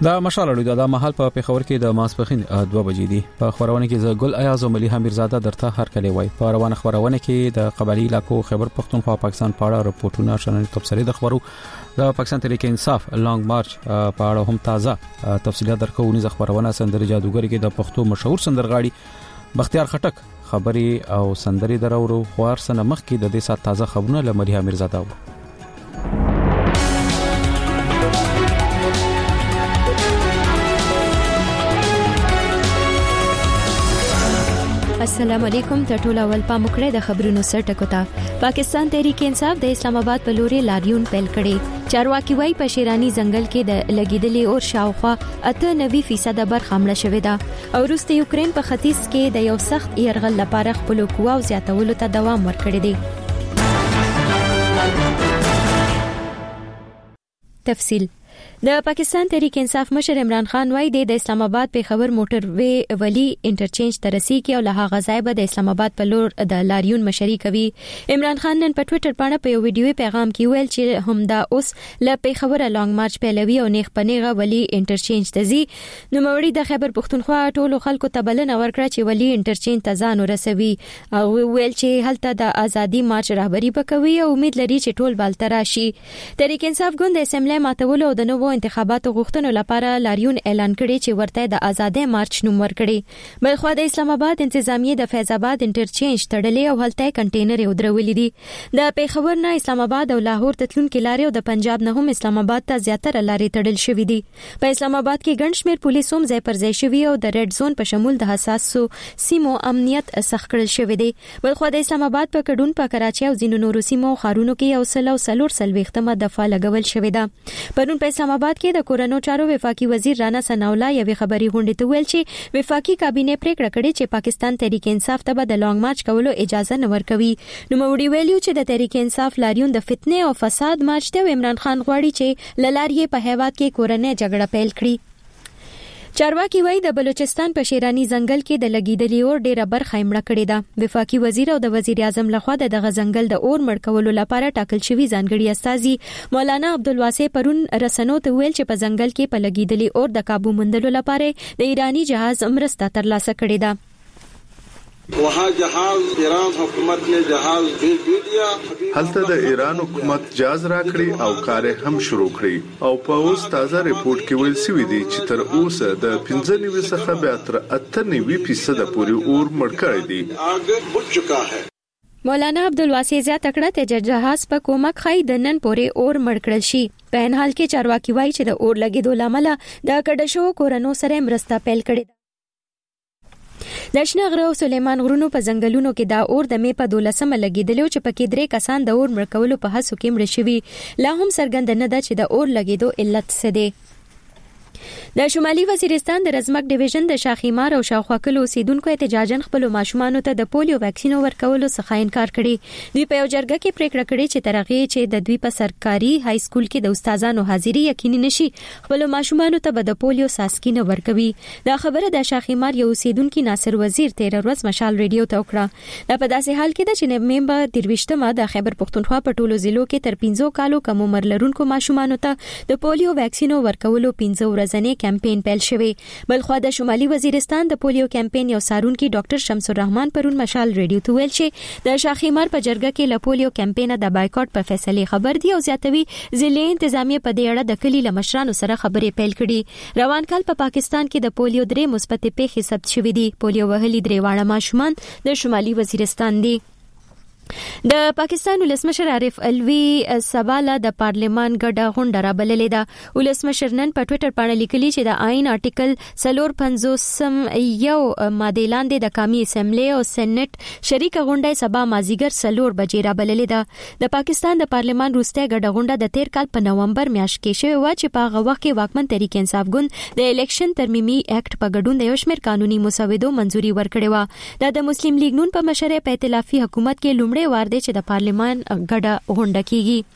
دا مشال د محل په پیښور کې د ماسپخین 2 بجې دي. په خبرونه کې ز ګل ایاز او ملي امیرزاده درته هر کله وای. په روانه خبرونه کې د قبایلی علاقو خیبر پختونخوا پاکستان په اړه رپورټونه شنل تبصرې د خبرو د پاکستان تحریک انصاف لانګ مارچ په اړه هم تازه تفصیلات درکو. نيز خبرونه سندري جادوګر کې د پښتو مشهور سندرغاړي بختیار خټک خبري او سندري درورو خوار سره مخ کې د دې سات تازه خبرونه لمري امیرزاده و. السلام علیکم ټول اول پامکړه د خبرونو سرټکو ته. پاکستان تحریک انصاف د اسلام آباد په لوري لاریون پیل کړي. چارواکي وای په شیرانی ځنګل کې د لګیدلې اور شاوخوا 98% برخه مړه شوې ده او روسي یوکرين په ختیځ کې د یو سخت يرغل لپاره خپل قواو زیاتولو ته دوام ورکړی دی. تفصیل د پاکستان تحریک انصاف مشر عمران خان وای د اسلام آباد په خبر موټر وی ولی انټرچینج ترسي کې او له غزای به د اسلام آباد په لور د لاریون مشري کوي. عمران خان نن په ټوئیټر باندې په یو ویډیو پیغام کې ویل چې همدا اوس له په خبره لانګ مارچ پیلوي او نیغ پنیغه ولی انټرچینج تزي. نو موري د خبر پختونخوا ټولو خلکو ته بلنه ورکړه چې ولی انټرچینج تزان ورسوي او ویل چې هلته د ازادي مارچ رهبری وکوي او امید لري چې ټول بالتر شي. تحریک انصاف ګوند د اسمبلی ماتولو د نوو انتخاباتو غوښتنو لپاره لاریون اعلان کړي چې ورته د آزادۍ مارچ نوم ورکړي. بلخو د اسلام آباد انتظامیه د فیض آباد انټرچینج تړلې او هلته کنټینر ودرولې دي. د پیښور نه اسلام آباد او لاهور تتلونکو لارې او د پنجاب نه هم اسلام آباد ته زیاتره لارې تړل شوې دي. په اسلام آباد کې ګڼ شمېر پولیس هم ځای پر ځای شوي او د ریډ زون په شمول د حساسو سیمو امنیت سخت کړل شوی دی. بلخو د اسلام آباد په کډون په کراچي او ځینو نورو سیمو خارونو کې یو سل او سلور سلويختمه دفعه لګول شوې ده. پرون په اسلام آباد کې د کورونو چارو وفاقي وزیر رانا ثناءالله یوې خبري غونډې ته ویل چې وفاقي کابینه پریکړه کړې چې پاکستان تحریک انصاف ته د لانګ مارچ کولو اجازه نه ورکوي. نو موړي ویلو چې د تحریک انصاف لاریون د فتنې او فساد مارچ ته عمران خان غواړي چې للاریه په هیواد کې کورنۍ جګړه پیل کړي. چارواکي وای د بلوچستان په شیرانی ځنګل کې د لګیدلې اور ډیره برخه مړه کړې ده. وفاقي وزیر او د وزیر اعظم لخوا د ځنګل د اور مړ کولو لپاره ټاکل شوی ځانګړي استاذي مولانا عبدالواسع پرون رسنو ته ویل چې په ځنګل کې په لګیدلې اور د काबू موندلو لپاره د ایرانی جهاز مرسته ترلاسه کړې ده. وها جهاز ایران حکومت نے جهاز بھیج دیا. هلته د ایران حکومت جهاز راکړي او کار هم شروع کړی او په اوس تازه ریپورت کې ویل شوی دی چې تر اوسه د 95 څخه بیا تر 98% پورې اور مړ کړی دی. آگ بج چکا ہے. مولانا عبدالواسع زیاته کړه چې جهاز په کومک خای د نن پورې اور مړ کړل شي. په ان حال کې چارواکي وایي چې د اور لګیدو لامل د کډشو کورونو سره مرسته پیل کړي. د شنغره او سلیمان غرونو په ځنګلونو کې دا اور د مې په 12مه لګیدلو چې پکې 3 کسان د اور مړ کولو په هڅو کې مړ شوي. لا هم څرګند نه ده چې د اور لګیدو علت څه دی. د شمالي وزیرستان د رزمک ډیویژن د شاخیمار او شاوخوا کلو اوسیدونکو احتجاجاً خپل ماشومان ته د پولیو ویکسین ورکولو څخه انکار کړي. دوی په یو جرګه کې پریکړه کړې چې ترغه چې د دوی په سرکاري های سکول کې د استادانو حاضری یقیني نشي خپل ماشومان ته به د پولیو ساسکینه ورکوي. دا خبره د شاخیمار یو اوسیدونکو ناصر وزیر 13 ورځ مشال ریډیو ته وکړه. دا په داسې حال کې ده چې نومبر 23مه د خیبر پختونخوا په ټولو ضلعو کې تر 15 کالو کم عمر لرونکو ماشومان ته د پولیو ویکسین ورکولو 15 ورځنی کمپاین پیل شوی. بلخو د شمالي وزیرستان د پولیو کمپاین یو سارونکي ډاکټر شمس الرحمن پرون مشال ریډیو ته ویل چې د شاخیمار په جرګه کې له پولیو کمپاین د بایکاټ په فیصله خبر دی او زیاتوي ضلع انتظامیه په دې اړه د کلی لمشرانو سره خبرې پیل کړي. روان کال په پاکستان کې د پولیو 3 مثبت پیښې ثبت شوې دي. پولیو وهلي 3 واړه ماشومان د شمالي وزیرستان دي. د پاکستان ولسمشر عارف الوی سباله د پارلمان ګډه غونډه را بللې ده. ولسمشر نن په ټوئیټر باندې لیکلي چې د آئین آرټیکل 450 یو ماده لاندې د قومي اسمبلی او سېنات شریکه غونډه سبا مازیګر 4 بجې را بللې ده. د پاکستان د پارلمان وروسته ګډه غونډه د 13 کال په نومبر میاشت کې شوې و چې په هغه وخت کې واکمن تحریک انصاف ګوند د الیکشن ترمیمي اکټ په ګډون د یو شمېر قانوني مسودو منځوري ورکړې و. د مسلم لیگ نون په مشرۍ په ائتلافي حکومت کې لومړی وار دی چې د پارلمان ګډه غونډه کیږي.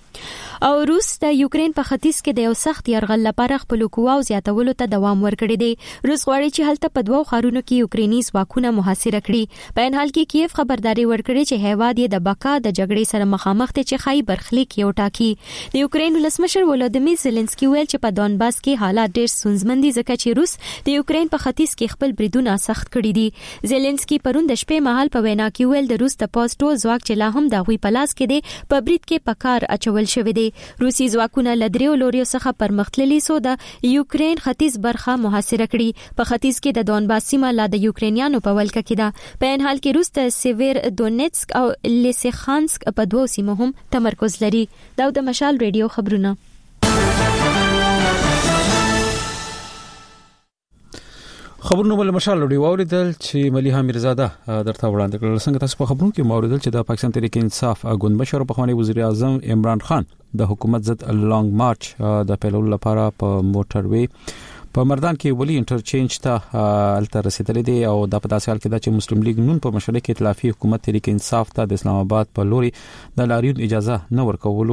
او روس د یوکرين په ختیځ کې د یو سخت يرغل لپاره خپل قواو زیاتولو ته دوام ورکړی دی. روس غواړي چې هلته په دوو ښارونو کې یوکريني ځواکونه محاصره کړي. په ان حال کې کیف خبرداري ورکړي چې هیواد یې د بقا د جګړې سره مخامخ دی چې خای برخلیک یو ټاکي. د یوکرين ولسمشر ولادیمیر زيلنسکي ویل چې په دونباس کې حالات ډېر ستونزمن دي ځکه چې روس د یوکرين په ختیځ کې خپل بریدونه سخت کړي دي. زيلنسکي پرون د شپې مهال په وینا کې ویل د روس د پوز ټول ځواک چې لا هم د غوي په لاس کې دی په برید کې پکار اچول شوی دی. روسي ځواکونه لدریو لوريو څخه پرمختللي سو د یوکرين ختیځ برخه محاصره کړي. په ختیځ کې د دونباس سیمه لا د یوکرینیانو په ولکه کې ده. په ان حال کې روس د سیویر دونیتسک او لیسیخانسک په دوو سیمو هم تمرکز لري. دا د مشال ریډیو خبرونه. خبرونه بل مشال لري اوریدل چې مليحه میرزاده درته وړاندې کړل. څنګه تاسو په خبرونو کې اوریدل چې د پاکستان تحریک انصاف ګوند مشر په خوانی وزیر اعظم عمران خان د حکومت ضد لانګ مارچ د پیلولو لپاره په موټر وی په مردان کې ولی انټرچینج ته الته رسیدلې دي او د په داسې حال کې چې مسلم لیگ نون په مشرۍ کې ائتلافي حکومت تحریک انصاف ته د اسلام آباد په لوري د لاریون اجازه نه ورکولو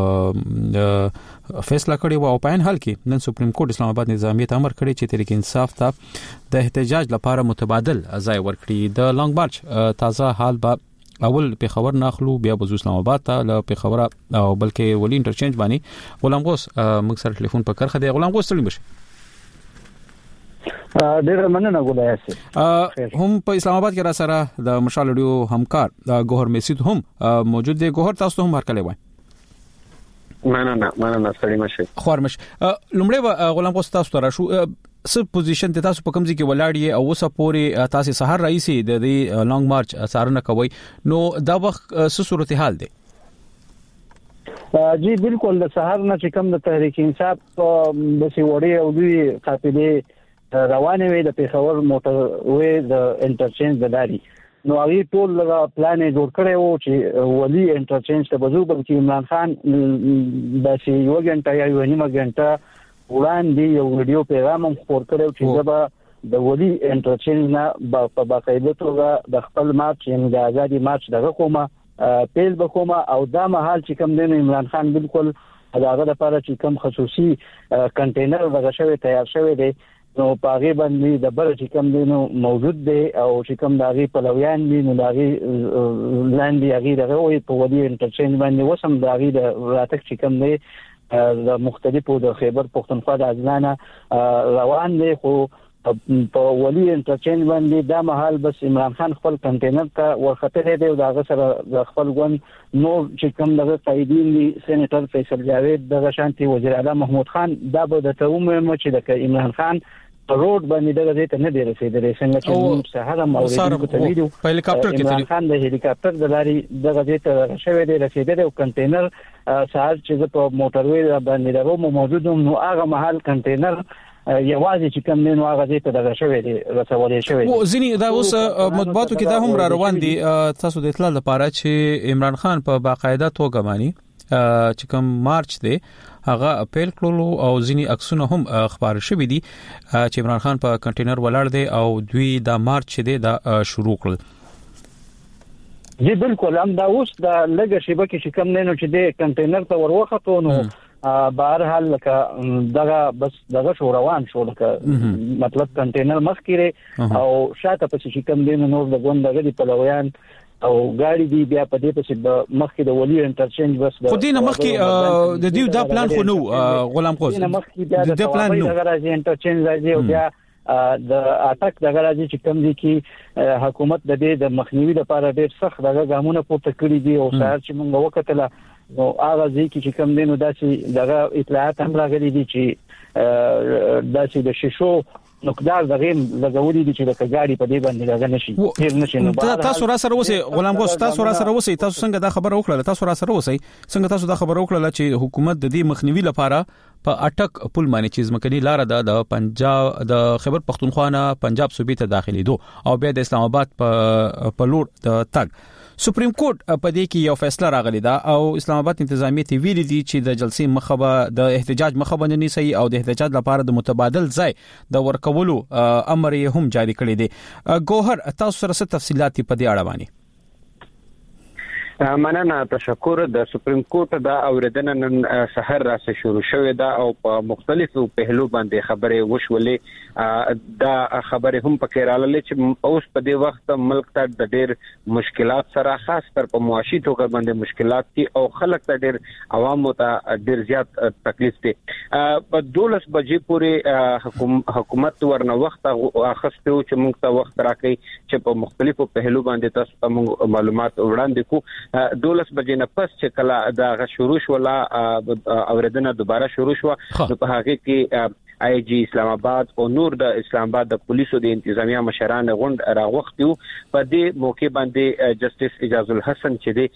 فیصله کړې و او په ان حال کې نن سپریم کورټ اسلام آباد نظامیت امر کړی چې تحریک انصاف ته د احتجاج لپاره متبادل ځای ورکړي. د لانګ مارچ تازه حال به اول په خبر ناخلو بیا بزو اسلام آباد ته ل په خبره او بلکې ولی انټرچینج باندې غلام غوس موږ سره ټلیفون په کرخه دی. غلام غوس تللی بشه ډېر مننه ګولای هم په اسلام آباد کې را سره د مشال ډیو همکار ګوهر میسید هم موجود دی. ګوهر تاسو هم هرکلی وای. مننه سړی مشه خورمش لومړی غلام غوس تاسو ته راشو سب پوزیشن ته تاسو په کوم ځای کې ولاړ یې او اوسه پورې تاسو سحر رئیس د دې لانګ مارچ سارنه کوي نو دا وخت څه صورتحال دی؟ جی بالکل د سحر نه چې کوم د تحریک انصاف د سیوړې او دوی قافلې روانه وي د پیښور موټر وې د انټرچینج د داري نو هغه ټول پلان جوړ کړی وو چې ولی انټرچینج ته بزو بلکې عمران خان د سی یو غنټه یا یو نیمه غنټه وړاندې یو ویډیو پیغام خپور کړو چې دا د ولی انټرچینج نه په باقاعده توګه د خپل مارچ یعنی د ازادي مارچ دغه کومه پیل بکومه او دا مهال چې کوم دین عمران خان بالکل هغه لپاره چې کوم خصوصي کنټینر دغه شوی تیار شوی دی نو پاغي باندې د بل چې کوم دینو موجود دی او چې کوم داغي پلویان دي نو داغي لاندې هغه دغه وي په ودی انټرچینج باندې وسم داغي د راتک چې کوم دی د مختلفو د خیبر پختونخوا د ځانه روان دي خو په ولی انټرچینج باندې دا محل بس عمران خان خپل کنټینر ته ورخته دی او داغه سره د خپل ګون نو چې کوم دغه قائدین دي سېنیټر فیصل جاوید دغه شانتي وزیر اعظم محمود خان دا به د تومه چې د عمران خان روډ باندې دغه ته نه دی رسیدلی څنګه چې سهار مورید کو تللیدو په هلیکاپټر کې عمران خان د هلیکاپټر د لاري دغه ته شوی دی رسیدلی او کنټینر سهار چې په موټر وې باندې درو موجود نو هغه محل کنټینر یوازې چې کوم نن واغې ته دغه شوی دی رسولې شوی او ځینی دا اوس مطبوعاتو کې دا هم را روان دي تاسو د اطلاع لپاره چې عمران خان په باقاعده توګه مانی چې کوم مارچ دی هغه اپیل کړلو او ځینی عکسونه هم خبر شوي دي چې عمران خان په کنټینر ولاړ دی او دوی د مارچ دی دا شروع کړل. جی بالکل هم دا اوس د لګ شیبه کې چې کوم نن چې د کنټینر ته وروخته نو بهر حال لکه دغه شو روان شو لکه مطلب کنټینر مخ کړي او شاته پسې چې کوم دین نور د ګوند غړي پلویان او ګاډي دی بیا په دې پسې د مخکې د ولی انټرچینج بس خو دینه مخکې د دیو دا پلان خو نو غلام قوس د پلان نو هغه راځي انټرچینج راځي او بیا د اټک دغه راځي چې کوم دي کې حکومت د دې د مخنیوي لپاره ډېر سخت دغه ګامونه پورته کړی دي او سار چې موږ وکټله نو هغه ځکه چې کوم دینو داسې دغه اطلاعات هم راغلي دي چې داسې د شیشو نقدار دغه لګولې دي چې د کګاړي په دې باندې دغه نشي نو تاسو را سره وسی غلام غوس تاسو را سره وسی تاسو څنګه دا خبر وکړه تاسو را سره وسی څنګه تاسو دا خبر وکړه چې حکومت د دې مخنیوي لپاره په اټک پل باندې چیز مکنی لار د پنجاب د خیبر پختونخوا نه پنجاب صوبې ته داخلي دو او بیا د اسلام آباد په لور د تګ سپریم کورټ په دې کې یو فیصله راغلی دا او اسلام آباد انتظامیه ویلي دي چې د جلسې مخبه د احتجاج مخبه نه نيسي او د احتجاج لپاره د متبادل ځای د ورکولو امر یې هم جاری کړی دی. ګوهر تاسو سره څه تفصيلات په دې اړه باندې؟ مننه تشکر. د سپریم کورټ د اوریدنه نن سحر راځي شروع شوې ده او په مختلفو پهلو باندې خبرې وشولې. دا خبرې هم پکې راغلې چې اوس په دې وخت ملک ته د ډېر مشکلات سره خاص کر په معاشي توګه باندې مشکلات دي او خلک ته ډېر عوامو ته ډېر زیات تکلیف دي. په 12 بجې پورې حکومت ورنه وخت اخستو چې موږ ته وخت راکړي چې په مختلفو پهلو باندې تاسو ته معلومات وړاندې کو. 12 بجې نه پس چې کله دا شروع شولا اوریدنه دوباره شروع شو نو په هغه کې آی جی اسلام آباد او نور د اسلام آباد د پولیسو د انتظامیه مشران غونډ راغوښتیو. په دې موقع باندې جسټس اجاز الحسن چې دی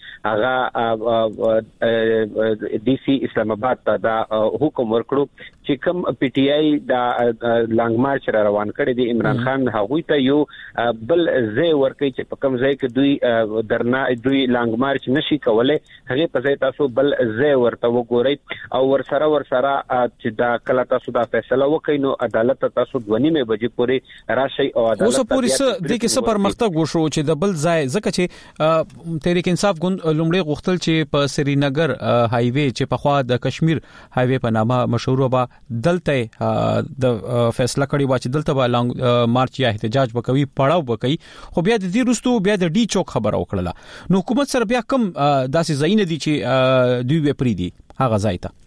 هغه ډي سي اسلام آباد ته دا حکم ورکړو چې کوم پی ټی آی دا لانګ مارچ را روان کړی دی عمران خان هغه ته یو بل ځای ورکړي چې په کوم ځای کې دوی درنا دوی لانګ مارچ نشي کولای هغه په ځای تاسو بل ځای ورته وګورئ او ورسره چې دا کله تاسو دا فیصله وکړئ نو عدالت تاسو 2:30 بجې پورې راشي او عدالت اوس پورې د کې څه پرمختګ وشو چې د بل ځای ځکه چې تحریک انصاف ګوند لومړی غوښتل چې په سرینګر هایوي چې په خوا د کشمیر هایوي په نامه مشهور و دلته د فیصله کړی و چې دلته به لانګ مارچ یا احتجاج وکوي پړاو وکوي خو بیا د دې وروسته بیا د ډي چوک خبره وکړه نو حکومت سره بیا کم داسې ځای نه دي چې دوی به پری دي هغه ځای ته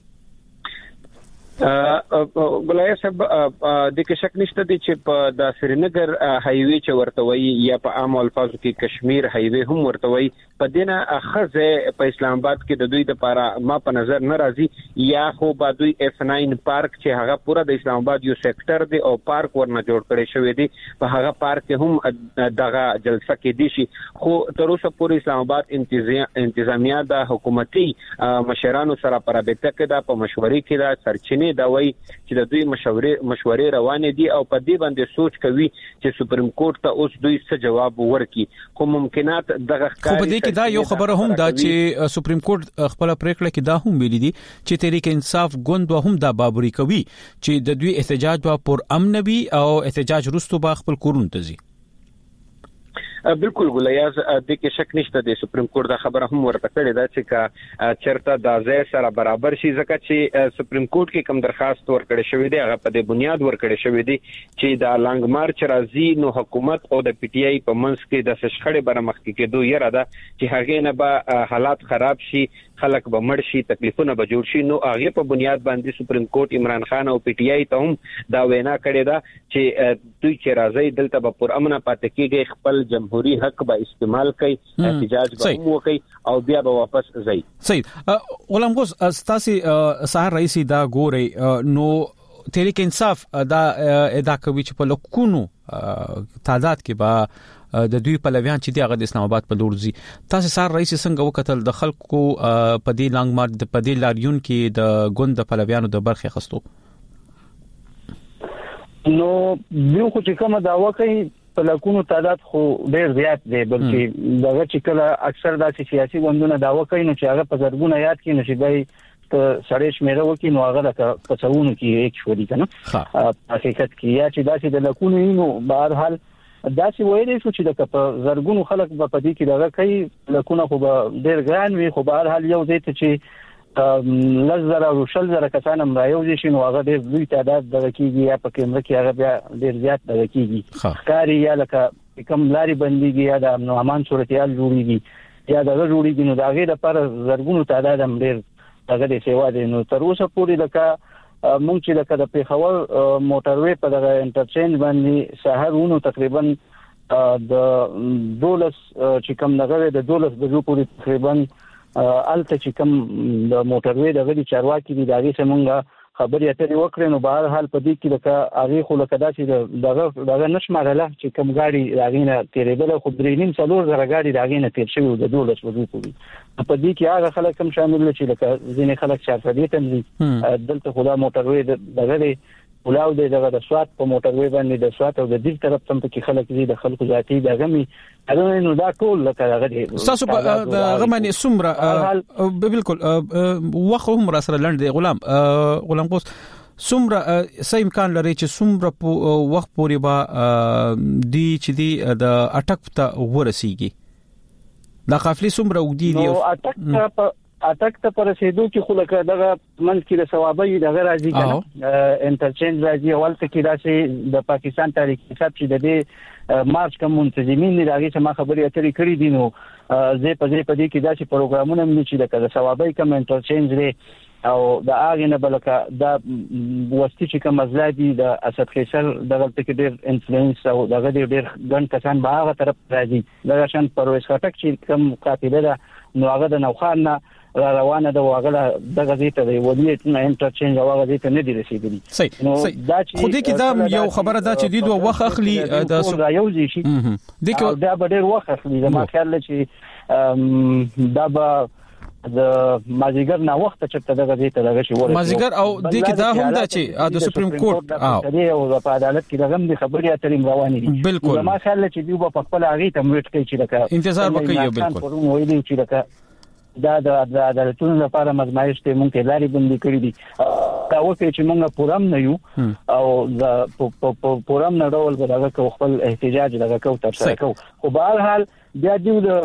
ګلای صاحب د کې شک نشته دی چې په د سرینګر هایوي چې ورته وي یا په عام الفاظو کې کشمیر هایوي هم ورته وي په دینه اخزه په اسلام آباد کې د دوی لپاره ما په نظر ناراضي یا خو با دوی F9 پارک چې هغه پورا د اسلام آباد یو سېکټر دی او پارک ورنه جوړ کړی شوی دی په هغه پارک هم دغه جلسه کې دي شي خو تر اوسه پورې اسلام آباد انتظامیه د حکومتي مشرانو سره پر رابطه کې دا په مشورې کې دا سرچینه دا وایي چې د دوی مشورې روانې دي او په دې باندې سوچ کوي چې سپریم کورټ ته اوس دوی څه جواب ورکړي خو ممکنات دغه خو په دې کې دا یو خبره هم دا چې سپریم کورټ خپل پریکړه کې دا هم ویلي دي چې تحریک انصاف ګوند هم دا بابري کوي چې د دوی احتجاج په پر امن وي او احتجاج وروسته به خپل کورونه ته ځي. بالکل ګلیاز د کې شک نشته د سپریم کورټ دا خبره هم ورته کړې ده چې چرته د ځای سره برابر شي ځکه چې سپریم کورټ کې کوم درخواست ورکړی شوی دی هغه په دې بنیاد ورکړی شوی دی چې د لانګ مارچ راځي نو حکومت او د پی ټی آی په منځ کې د شخړې برمخ کې دوه یره ده چې هغه نه به حالات خراب شي خلک به مړ شي تکلیفونه به جوړ شي نو هغه په بنیاد باندې سپریم کورټ عمران خان او پی ټی آی ته هم دا وینا کړې ده چې دوی چې راځي دلته به پر امن پاتې کېږي خپل جمهوریت حق به استعمال کوي احتجاج به هم کوي او بیا به واپس ځي. صحیح غلام غوث استاسي سحر رئیس دا ګوري نو تحریک انصاف دا ادا کوي چې په لکونو تعداد کې با د دوی پلویان چې دغه د اسلام آباد په لور ځي تاسو سحر رئیس څنګه وکتل د خلکو په دې لانګ مارچ په دې لاریون کې د ګوند د پلویانو د برخه خستو نو یو خو چې کومه داوا کوي په لکونو تعداد خو ډیر زیات دی بلکې دغه چې کله اکثر د سیاسي ګوندونو داوا کوي نو چې هغه په زرګونه یاد کې نشي دی ته سړی شمیره وکي نو هغه د پڅونو کې یک شوري کنه حقیقت کې یا چې داسې د لکونو نو بهر حال داسې وایي چې د زرګونو خلک په دې کې دغه کوي لکونه خو ډیر ګران وي خو بهر حال یو ځای ته چې لزر او شل زره کسان هم رايوځي شنو هغه ډېر لوی تعداد دغه کیږي یا په کیمره کې هغه بیا ډېر زیات دغه کیږي ښکاری یا لکه کوم لاري بنديږي یا د امن او امان صورتحال جوړیږي یا دغه جوړیږي نو دغه لپاره زرګونو تعداد هم ډېر دغه د سیوا دي نو تر اوسه پورې لکه مونږ چې لکه د پیښور موټروي په دغه انټرچینج باندې سحرونو تقریبا د 12 چې کوم دغه د 12 بجو پورې تقریبا الته چې کوم د موټروي د غړي چارواکي دي دغه څنګه خبرې اترې وکړې نو بهر حال په دې کې لکه هغه خو لکه داسې دغه نشمارله چې کوم غاړي راغینه تیرېدل خو درېنیم څلور زره غاړي راغینه تیر شوی د 12 بجو پورې په دې کې هغه خلک هم شامل چې لکه ځینې خلک شارفدي تنظیم دلته خدا موټروي دغه ولاو دغه د سوات په موټروي باندې د سوات او د دې طرف څخه کې خلک دي د خلکو ذاتي دغه می اته نو دا ټول لکه هغه تاسو د غمنې سمره بالکل وخت هم را سره لند دی غلام غوث سمره سې امکان لري چې سمره په وخت پورې با دی چې دی د اٹک ته ورسیږي دا قافلې څومره وګدي دي؟ اټک ته پر رسیدو کې خو لکه دغه منځ کې د ثوابي دغه راځي کنه انټرچینج راځي اول ته کې راشي د پاکستان تاریخ حساب چې د دې مارچ کوم منتظمین دي هغه څه ما خبرې اترې کړې دي نو زه په دې کې داسې پروګرامونه مې چې د ثوابي کوم انټرچینج لري او د هغه نه بلکې دا وستي چې کوم ازادي د اسد خیسر دغه ټکی ډېر انفلوئنس او دغه ډېر ګڼ کسان به هغه طرف راځي دغه شان پرويس خټک چې کوم قافله ده نو هغه د نوخان نه روانه ده واغله دغه ځای ته ودیت نه انټرچینج او هغه ځای ته نه دی رسیدلی. نو دا چې خو دې کې دا یو خبره ده چې دوه وخت اخلي د رايوځي شي دا به ډېر وخت اخلي ما خیال چې دا به د مازیګر نه وخت چې دغه ځای ته دغه شي ورته مازیګر او دې کې دا هم ده چې د سپریم کورټ او په عدالت کې دغه خبرې اترې روانې دي. بالکل ما خیال چې دوی په خپل هغه ته موږ کوي چې دغه انتظار وکړي. بالکل وایي چې دغه دا د عدالتونو لپاره مزمایش ته مونږ لاري بندي کړې دي دا وکړي چې مونږ پورم نه یو او د پورم نه ډول دغه خپل احتجاج دغه کو تر سره کو خو په هر حال بیا دوی د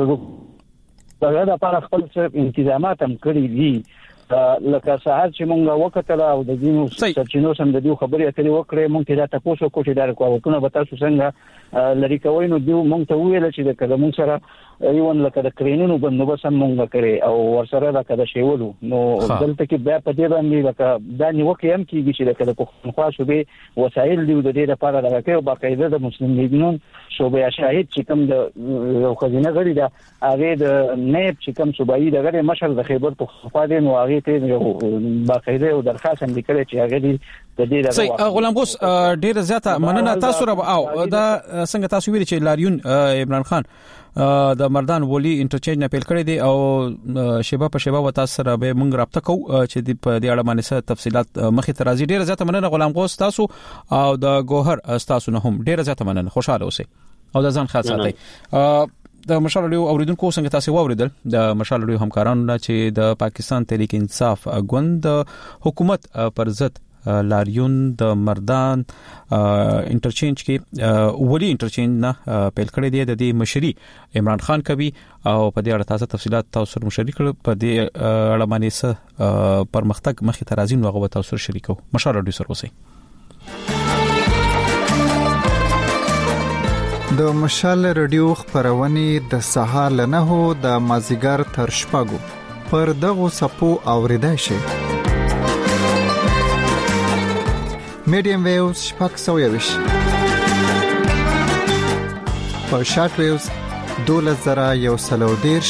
دغه لپاره خپل انتظامات هم کړی دي لکه سهار چې مونږ وکړل او د دینو سرچینو سم د دې خبرې اترې وکړې مونږ ته دا تاسو کوټه دار کوونه به تاسو څنګه لری کوي نو دوی مونږ ته ویل چې د کلمون سره ایون لکه د کرینونو بندوبست هم مونږ کړی او ورسره دا کده شیولو نو دلته کې بیا په دې باندې لکه دا نیوکه هم کیږي چې د پښتونخوا صوبې وسایل دی د دې لپاره دا کوي او باقاعده د مسلم لیګونو صوبې شاهد چې کوم د یو خزینه غړي دا هغه د نیب چې کوم صوبایي دغه مشر د خیبر پښتونخوا دی نو هغه ته باقاعده او درخواست هم لیکل چې هغه دی د دې غلام غوس ډیر زیاته مننه تاسو را او دا څنګه تاسو ویل چې لاریون عمران خان د مردان ولی انټرچینج نه پیل کړی دی او شیبه په شیبه وتا سره به مونږ رابطه کوو چې په دې اړه باندې تفصيلات مخې ته راځي. ډیر زیاته مننه غلام غوس تاسو او د ګوهر تاسو نه هم ډیر زیاته مننه خوشاله اوسئ او د ځان خیال ساتئ. د مشالړیو اوریدونکو څنګه تاسو واوریدل د مشالړیو همکارانو نه چې د پاکستان تحریک انصاف ګوند حکومت پر ضد لاریون د مردان انټرچینج کې ولی انټرچینج نه پیل کړی دی د دې مشري عمران خان کوي او په دې اړه تاسو تفصيلات تاسو سره مشارکت کړئ په دې اړه باندې پرمختګ مخې ته راځي نو هغه تاسو سره شریکو مشالړیو سره اوسئ. د مشال رادیو خبرونه د سهار لنهو د مازیګر تر شپږو پر دغه سپو اوریدای شي. میډیم ویوز شپږ سویوش په شارټ ویوز 2130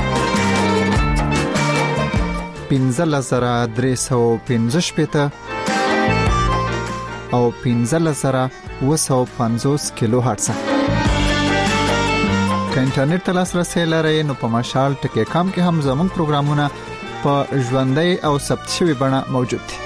15315 او 15250 کیلو هرتز. که انټرنیټ ته لاسرسي لرئ نو په مشال ټکی کام کې هم زموږ پروګرامونه په ژوندۍ او ثبت شوی بڼه موجود دي.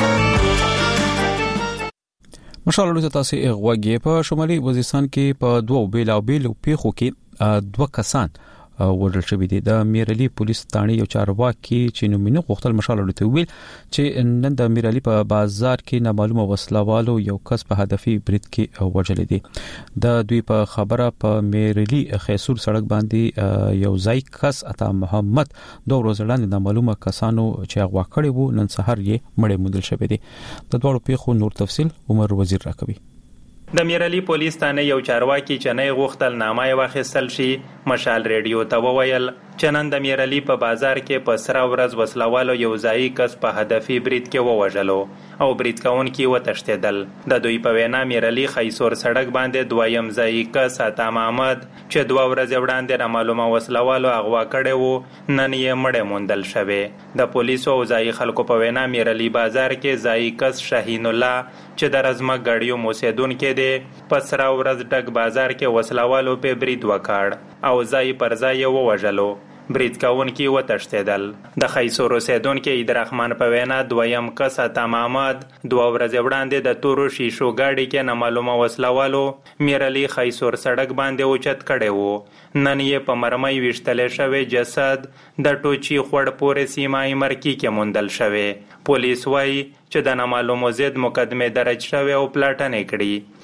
مشالړو تاسو غوږی په شمالي وزیرستان کې په دوه بیلابیلو پیښو کې دوه کسان وژل شوی دي. د میرعلی پولیس ثاني یو چارواکي چې نومینه غوښتل مشالړو ته ویل چې نن د میرعلی په بازار کې نامعلومه وسلوالو یو کس په هدفي برید کې وژل دي. د دوی په خبره په میرعلی خیسور سړک باندې یو ځای کس عطا محمد دوه ورځې وړاندې نامعلومه کسانو چې اغوا کړي وو نن سحر یې مړ موندل شوی دي. د دوه پیښو نور تفصيل عمر وزیر راکوي. د میرعلی پولیس ثاني یو چارواکي چې نه غوښتل نامه واخیستل شي مشال ریډیو ته وویل چې نن د میرعلی په بازار کې په سره ورځ وسلوالو یو ځای کس په هدفي برید کې ووژلو او برید کوونکي وتښتیدل. د دوی په وینا میرعلی خیسور سړک باندې دویم ځای کس عطا محمد چې 2 ورځې وړاندې نامعلومه وسلوالو اغوا کړي وو نن یې مړ موندل شوی. د پولیسو او ځای خلکو په وینا میرعلی بازار کې ځای کس شاهین الله چې د رزمه ګاډیو موسیدونکو دی په سره ورځ ډک بازار کې وسلوالو په برید وکړ او ځای پر ځای ووژلو. برید کوونکي وتښتیدل. د خیسور اوسیدونکو عیدرحمان په وینا دویم کس عطا محمد 2 ورځې وړاندې د تورو شیشو ګاډي کې نامعلومه وسلوالو میرعلی خیسور سړک باندې اوچت کړي وو. نن یې په مرمۍ وشتل شوی جسد د ټوچی خوړ پورې سیمای مرکی کې موندل شوی. پولیس وايي چې د نامعلومو ضد مقدمه درج شوی او پلاټنې کړي.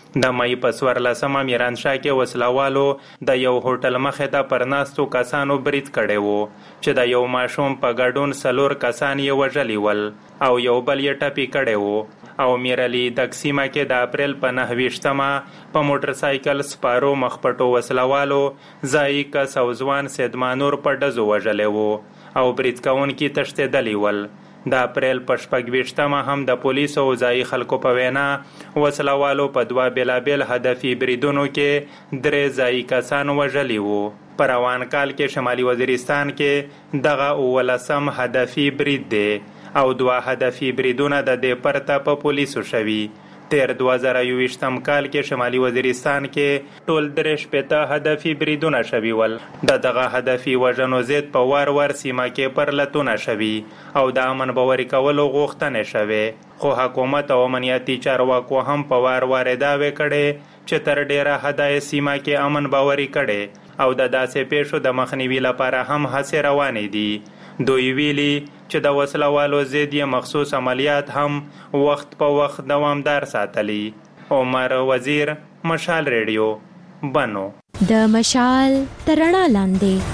د مې په 14مه میرانشاه کې وسلوالو د یو هوټل مخې ته پر ناستو کسانو برید کړی وو چې د یو ماشوم په ګډون 4 کسان یې وژلي ول او یو بل یې ټپي کړی وو او میرعلي دکسیمه کې د اپریل په 29مه په موټر سایکل سپارو مخپټو وسلوالو ځایي کس او ځوان سیدمانور په ډزو وژلی وو او برید کوونکي تښتېدلي ول. د اپریل په 26مه هم د پولیسو او ځایي خلکو په وینا وسلوالو په 2 بیلابیل هدفي بریدونو کې 3 ځایي کسان وژلي وو. په روان کال کې شمالي وزیرستان کې دغه 19م هدفي برید دی او 2 هدفي بریدونه د دې پرته په پولیسو شوي. تیر 2021م کال کې شمالي وزیرستان کې ټول 3 هدفي بریدونه شوي ول. دغه هدفي وژنو ضد په وار سیمه کې پرلتونه شوي او د امن باوري کولو غوښتنې شوي، خو حکومت او امنیتي چارواکو هم په وار دعوې کړي چې تر ډیره حده سیمه کې امن باوري کړي او د داسې پیښو د مخنیوي لپاره هم هڅې روانې دي. دوی ویلي چې د وسلوالو ضد یې مخصوص عملیات هم وخت په وخت دوامدار ساتلی. عمر وزیر، مشال ریډیو، بنو. د مشال ترڼا لاندې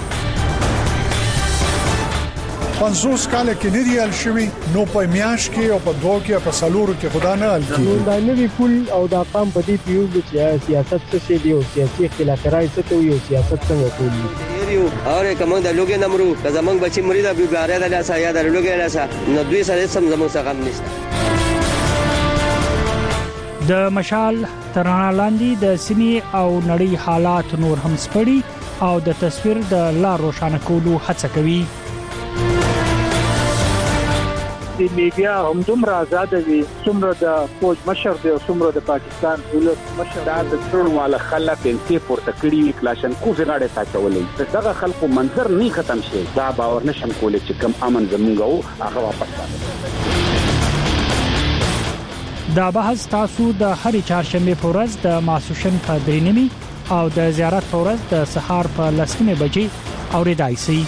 50 کال کې نه دی ال شوی نو په میاش کې او په دوه کې په سالورو کې خدا نه ال کې دا نوی پول او دا قام په دې پیو چې سیاست څه دی او سیاسي اختلافات څه کوي او سیاست څنګه کوي اور کوم د لوګي نمرو که زمنګ بچي مرید ابي باره د لاسه یا د لوګي لاسه نو دوی سره سم زمو څخه غم نشته. د مشال ترڼا لاندې د سیمې او نړۍ حالات نور هم سپړي او د تصویر د لار روښانه کولو هڅه کوي. د میډیا هم دومره آزاد وي څومره د فوج مشر دی او څومره د پاکستان دولت مشر د ټول والا خلک انتي پورته کړی کلاشن کوزه غاړه ساتولې دغه خلکو منظر نه ختم شي دا باور نشم کولای چې کم امن زمونږ هغه واپس راځي. دا بحث تاسو د هرې چهارشنبه په ورځ د ماسوشن په 3 او د زیارت په ورځ د سهار په 10 بجې اوریدای شئ.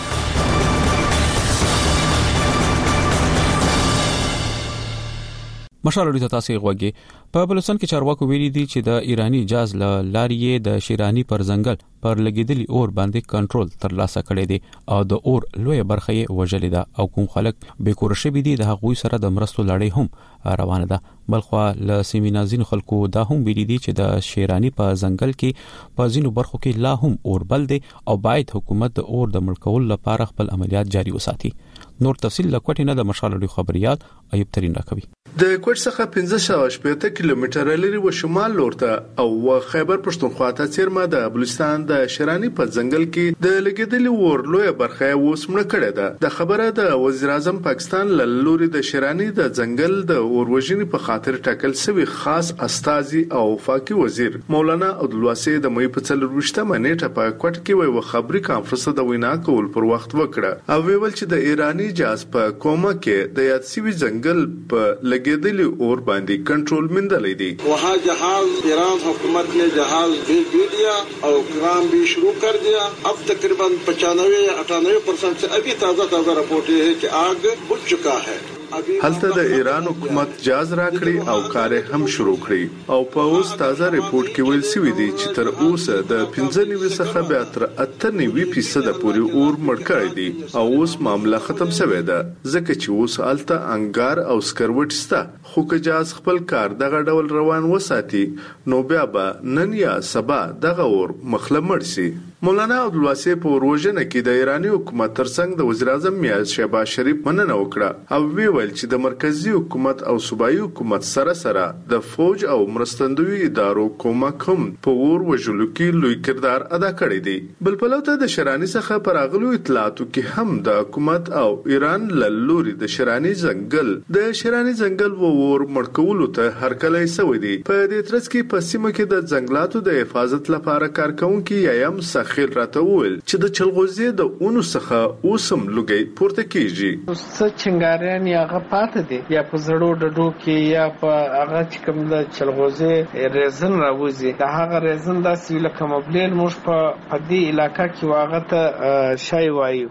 مشال اړیته تاسو غوږی په بلوچستان کې چارواکو ویلي دي چې د ایرانی جاز لاریې د شیرانی پر ځنګل پر لګیدلی اور باندې کنټرول ترلاسه کړی دی او د اور لوی برخه یې وژلې ده او کوم خلک بیکور شوي دي د هغوی سره د مرستو لړۍ هم روانه ده. بلخوا ل سیمینازین خلکو دا هم ویلي دي چې د شیرانی په ځنګل کې په ځینو برخو کې لا هم اور بل دی او باید حکومت د اور د مړ کولو لپاره خپل عملیات جاري وساتي. نور تفصیل لکوټ نه د مشال اړیو خبريال ایوب ترين راکوي. د کوټ څخه 1580 کیلومتره لري و شمال لورته او خیبر پښتونخوا ته چیرمه د بلوچستان د شیرانی په ځنګل کې د لګیدلی اور لوی برخه وسمنه کړه ده. د خبره د وزیر اعظم پاکستان لوري د شیرانی د ځنګل د اور وژنې په خاطر ټاکل شوی خاص استاذي او وفاقي وزیر مولانا عبدالواسع د مې په 24مه نیټه په کوټ کې وی خبري کانفرنس د وینا کول پر وخت وکړه او ویل چې د ایرانی جاز په کومه کې د یادسوي ځنګل په لګیدلی اور باندې کنټرول مندلې دي. وہاں جہاز ایران حکومت نے جہاز بھیج دیا اور کام بھی شروع کر دیا. اب تقریباً 95 یا 98% سے ابھی تازہ رپورٹ یہ ہے کہ آگ بجھ چکا ہے. هلته د ایران حکومت جاز راکړي او کار هم شروع کړی او په اوس تازه ریپورت کې ویل شوی دی چې تر اوسه د 95 څخه بیا تر 98% پورې اور مړ کړی دی او اوس معاملہ ختم شوی ده ځکه چې اوس الته انګار او سکروټ ستا خو که جاز خپل کار دغه ډول روان وساتي نو بیا به نن یا سبا دغه اور مخله مړ شي. مولانا عبدالواسع په روزنه کې د ایرانی حکومت ترڅنګ د وزیر اعظم میاز شهباز شریف مننه وکړه او ویل چې د مرکزی حکومت او صوبایي حکومت سره د فوج او مرستندوی ادارو کومک هم په اور وژلو کې لوی کردار ادا کړی دی. بل پلوته د شیرانی څخه پراغلو اطلاعاتو کې هم د حکومت او ایران لوري د شیرانی ځنګل و اور مړکولو ته هرکلی سوی دی. په دې ترڅ کې په سیمه کې د ځنګلاتو د حفاظت لپاره کارکونکي یم خیل راته وویل چې د چلغوزي د اونو څخه اوسم لګي پورته کیږي. څه چنګاریان هغه پاتې دي یا په زړو ډډو کې یا په هغه چې کوم د چلغوزي ریزن راوځي دا هغه ریزن داسې لکه مبلیل موږ په دې علاقې کې واغه ته شای وایو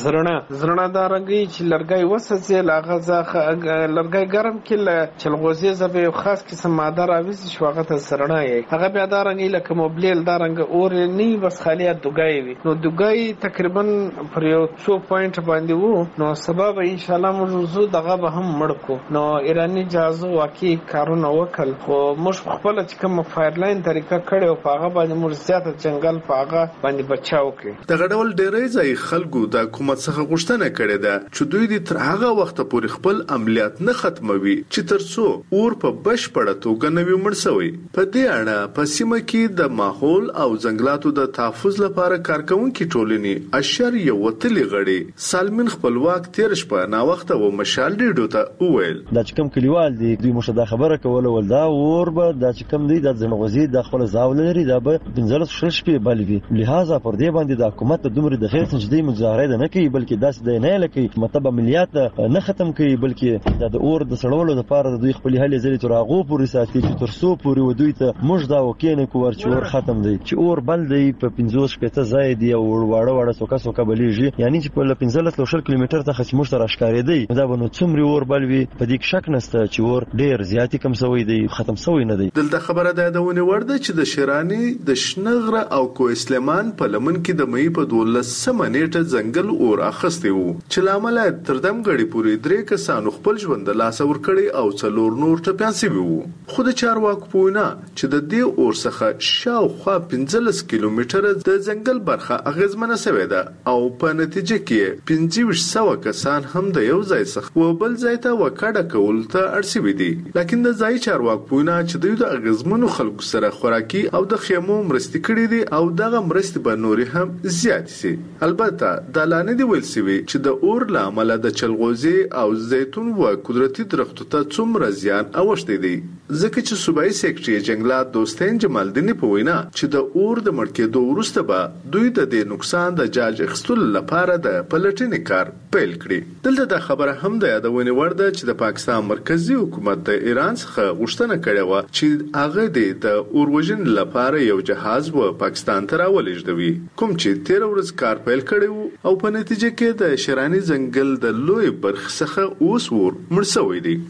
زرنا دا رنګي چې لرګي وسځي لاغه ځخه لرګي ګرم کې چلغوزي زبې خاص قسم ماده راوځي چې واغه ته زرنا یې هغه بیا دا رنګي لکه مبلیل دا رنګ اور نه بس خالي دګای وي نو دګای تقریبا پر یو 2 پوینټ باندې وو نو سبب ان شاء الله موږ زو دغه به هم مړکو نو ایرانی جازو واقعي کارونه وکړ خو موږ خپل چې کوم فایرلاین طریقه کړو په هغه باندې موږ زیاته جنگل په هغه باندې بچاو کړ. دغه ډول ډېرې ځای خلکو د حکومت څخه غوښتنه کړې ده چې دوی د تر هغه وخت پورې خپل عملیات نه ختموي چې ترڅو اور په بشپړه توګه نه وي مړسوي. په دې اړه په سیمه کې د ماحول او ځنګلاتو د تحفظ لپاره کارکونکو ټولنې اشر یو وتلی غړي سالمن خپلواک تیر شپه نا وخت و مشال ډیډو ته وویل دا چې کوم کلیوال دي دوی مشه دا خبره کوله ول دا اور به دا چې کوم دی د ځنغوزي د خپل زاول لري دا به 15 شپې بلوي لہذا پر دې باندې د حکومت د دومره د خیر څخه د مظاهره نه کوي بلکې داس د نه لکه مطلب عملیات نه ختم کوي بلکې د اور د سړولو لپاره دوی خپل هلي ځلې تر هغه پورې ساتي چې تر څو پورې ودوي ته موږ دا وکینه کو ورچ اور ختم دی چې اور بل دی په 15 شپې زائد دی او وړه سوکا بلیږي یعنی چې په 15 کیلومتر ته خص موږ تر اشکارې دی دا به نو څومره اور بلوي په دې شک نشته چې اور ډیر زیاتی کم سوی دی ختم سوی نه دی. دلته خبره ده دونه ورده چې د شیرانی د شنغره او کو اسلمان په لمن کې د مې په 12 نیټه ځنګل اور اخستې وو چې لامل تر دم غړي پوری درې کسانو خپل ژوند لا سور کړي او څلور نور ټپيان سی وو. خو د چارواکو پوینه چې د دې اور څخه شاوخوا 15 کیلومتره د ځنګل برخه اغیزمنه سوې ده او په نتیجه کې 2500 کسان هم د یو ځای څخه و بل ځای ته وکړه کول ته ارسي دي. لکه د ځای چارواکو پوینه چې د اغیزمنو خلکو سره خوراکي او د خیمو مرستې کړې دي او دغه مرستې به نوري هم زیات سي. البته د لانه دی ویل سوي چې د اور لامل د چلغوزي او زیتون و قدرتي درختو ته څومره زیان اوښتي دي ځکه چې صوبایي سیکرټري جنگلات دوستین جمال دیني په وینا چې د اور د مړ کېدو وروسته به دوی د دې نقصان د جاج اخیستلو لپاره د پلټنې کار پیل کړي. دلته د خبره هم د یادونې وړ ده چې د پاکستان مرکزی حکومت د ایران څخه غوښتنه کړې و چې هغه د اور وژنې لپاره یو جهاز و پاکستان ته راولېږدوي کوم چې 13 ورځې کار پیل کړی او په نتیجه کې د شیرانی ځنګل د لوی برخه څخه اوس ور مرسوي دي.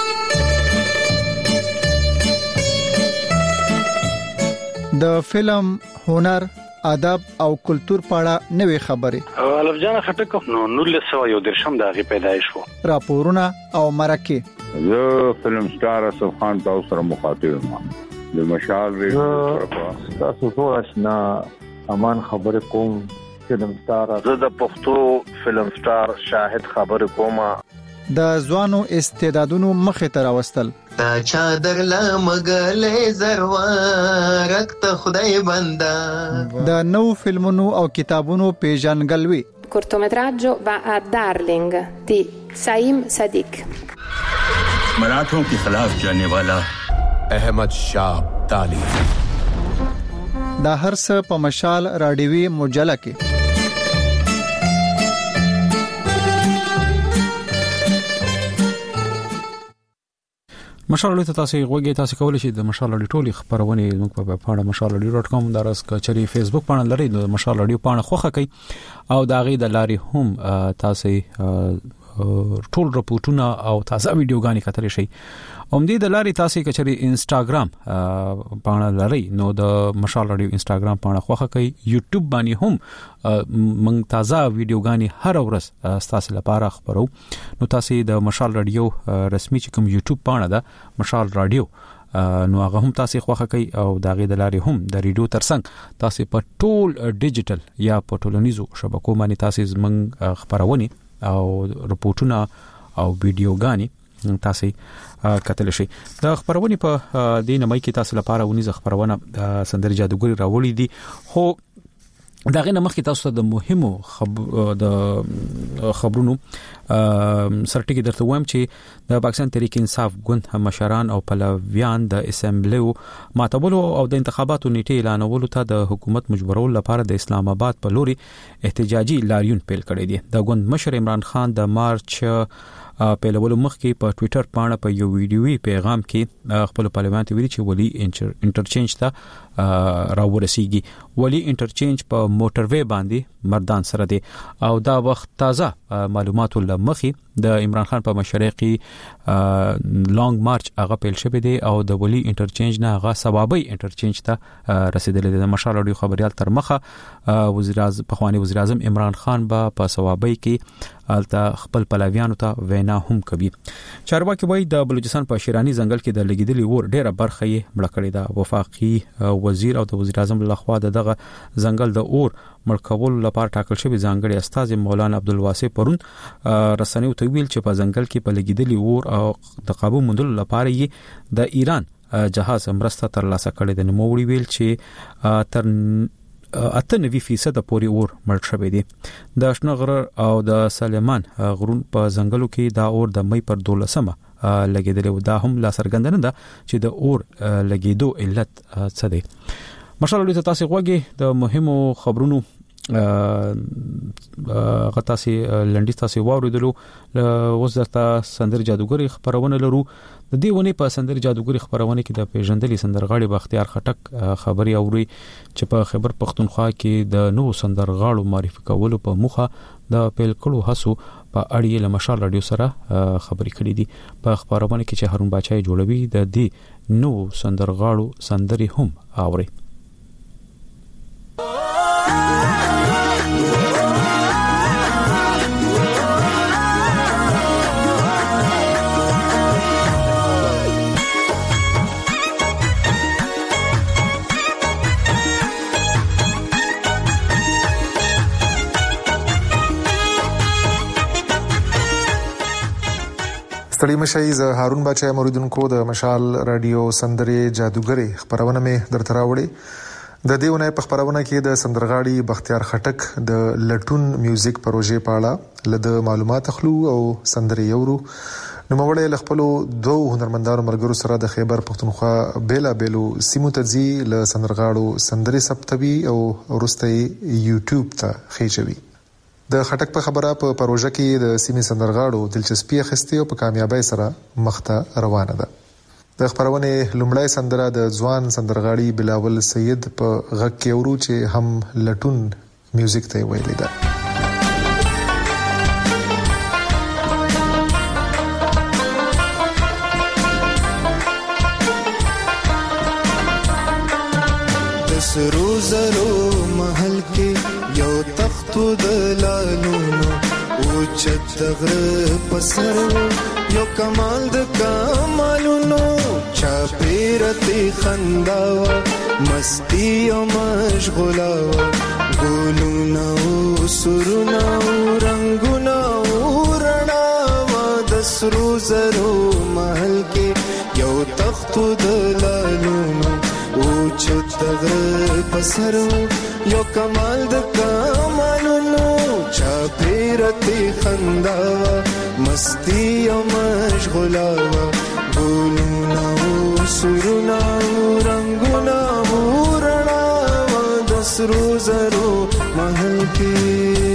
د فلم هنر ادب او کلچر پاړه نوې خبرې الف جان خټک نو 1913 دغه پیدایش وو راپورونه او مرکه زه فلم سٹار اسف خان تاسو سره مخاطب یم د مشال ریډیو تاسو ټول آشنا امان خبر کوم فلم سٹار زه د پښتو فلم سٹار شاهد خبر کوم د ځوانو استعدادونو مخه تر واستل تا چادر لا مګلې زروارک ته خدای بندا د نو فلمونو او کتابونو پیژنګلوي cortometraggio va a Darling di Saim Sadiq मराठों के खिलाफ जाने वाला अहमद शाह अब्दाली دا هر څه په مشال رادیوي مجله کې مشال ته تاسو غوږی تاسو کولی شئ د مشال رادیو ټولې خبرونه موږ په پاڼه mashalradio.com درس کچري فیسبوک باندې لري د مشال رادیو پاڼه خوخه کوي او دا غي د لاري هم تاسو ټول رپورټونه او تازه ویډیوګانې کتلی شئ. اومدې د لاري تاسو کچري انستګرام پاڼه لري نو د مشال رادیو انستګرام پاڼه خوخه کوي. یوټیوب باندې هم موږ تازه ویډیوګانې هر ورځ تاسو لپاره خبرو نو تاسو د مشال رادیو رسمي چې کوم یوټیوب پاڼه ده مشال رادیو نو هغه هم تاسو خوخه کوي او دا غي د لاري هم د ریډیو ترڅنګ تاسو په ټول ډیجیټل یا په ټولنیزو شبکو باندې تاسو موږ خبرونه او رپورټونه او ویډیوګانې تاسو کتل شي. د خبرونه په دې نمای کې تاسو لپاره ونیزه خبرونه د سندري جادوګری راوړي دي خو دا غي نمخ تاسو ته د مهمو خبرونو سرټکی درته وایم چې د پاکستان تحریک انصاف ګوند مشران او پلویان د اسمبلیو ماتبولو او د انتخاباتو نیټه اعلانولو ته د حکومت مجبورول لپاره د اسلام آباد په لوري احتجاجي لاریون پیل کړی دی. د ګوند مشر عمران خان د مارچ په لولو مخ کې په ټوئیټر باندې په یو ویډیوي پیغام کې خپل پارلمان ته ویلي چې ولی انټرچینج ته راورسیږي. ولی انټرچینج په موټر وې باندې مردان سره دی او دا وخت تازه معلوماتو لمخي د عمران خان په مشرقي لانګ مارچ هغه پیل شوی دی او د ولی انټرچینج نه هغه سبابي انټرچینج ته رسیدلی دی. د مشال اډیو خبريال تر مخه وزیر اعظم پخوانی وزیر اعظم عمران خان په سوابي کې الته خپل پلویانو ته وینا هم کوي. چارواکي وایي د بلوچستان په شیرانی ځنګل کې د لګیدلی ور ډیره برخه یې مړ کړې ده. وفاقي وزیر او د وزیر اعظم لخوا دغه ځنګل د اور مړکول لپاره ټاکل شوی ځانګړي استاد مولانا عبدالواسع پرون رسنیو ته ویل چې په ځنګل کې په لګیدلی ور او د قابو موندلو لپاره یې د ایران جهاز مرسته تر لاسه کړې ده. نو ویل چې تر 98% پورې اور مړ شوی دی. د شنغر او د سلیمان غرون په ځنګلو کې دا اور د مې پر 12مه لګیدلی و. دا هم لا څرګنده نه ده چې د اور لګیدو علت څه دی. مشال اډیو ته تاسو غوږی د مهمو خبرونو غتاسي لنډی تاسو واوریدلو. اوس درته سندر جادوګری خبرونه لرو. د دې ونی په سندر جادوګری خبرونه کې د پیژندلي سندرغاړي بختیار خټک خبري اوري چې په خیبر پختونخوا کې د نو سندرغاړو معرفي کولو په مخه د پیل کړو هڅو په اړه له مشال اډیو سره خبري کړې دي. په خبرونه کې چې هارون باچای جوړوي د دې نو سندرغاړو سندري هم اوري. ستړي مشي ز هارون بچا موریدونکو د مشال رادیو سندري جادوګری خبرونه مې درته راوړي. د دیونه په خبرونه کې د سندرغاړي بختیار خټک د لټون میوزیک پروژې په اړه لد معلومات خلو او سندري یورو. نو موږ له خپل دوه هنرمندانو ملګرو سره د خیبر پختونخوا بیلا بیلو سیمو تزي له سندرغاړو سندري سپتوي او ورسته یوټیوب ته خېچوي. د خټک په خبره په پروژه کې د سیمې سندرغاړو دلچسپي اخیستي او په کامیابی سره مخته روانه ده. د خبرونه لومړی سندره د ځوان سندرغاړي بلاول سید په غږ کې اورو چې هم لټون میوزیک ته ویلي ده. د سرو زرو محل کې یو تختو د لالونو او چتغر پسرو یو کمال د کمالونو چاپیرتی خنداوا مستی او مشغولاوا ګلونا او سرنا او رنگونا او رڼاوا د سرو زرو محل کې یو تختو د لالونو او چتغر پسرو یو کمال د کمالونو چاپیرتی خنداوا مستی او مشغولاوا ګلونا او سرنا او رنگونا او رڼاوا د سرو زرو محل کې.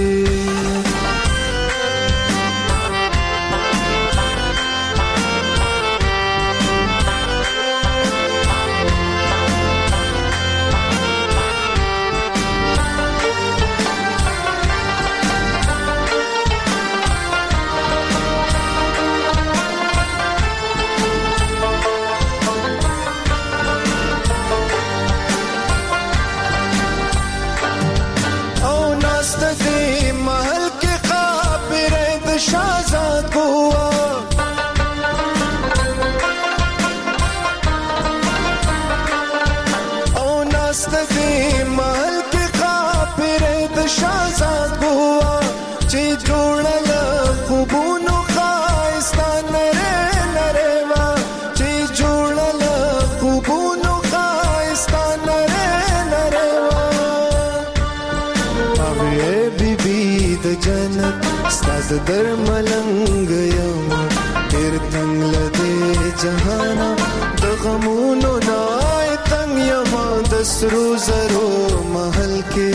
د جنت ستاد در ملنګ یم ډېر تنگ لدې جهانا د غمونو نای تنگ یم د سرو زرو محل کې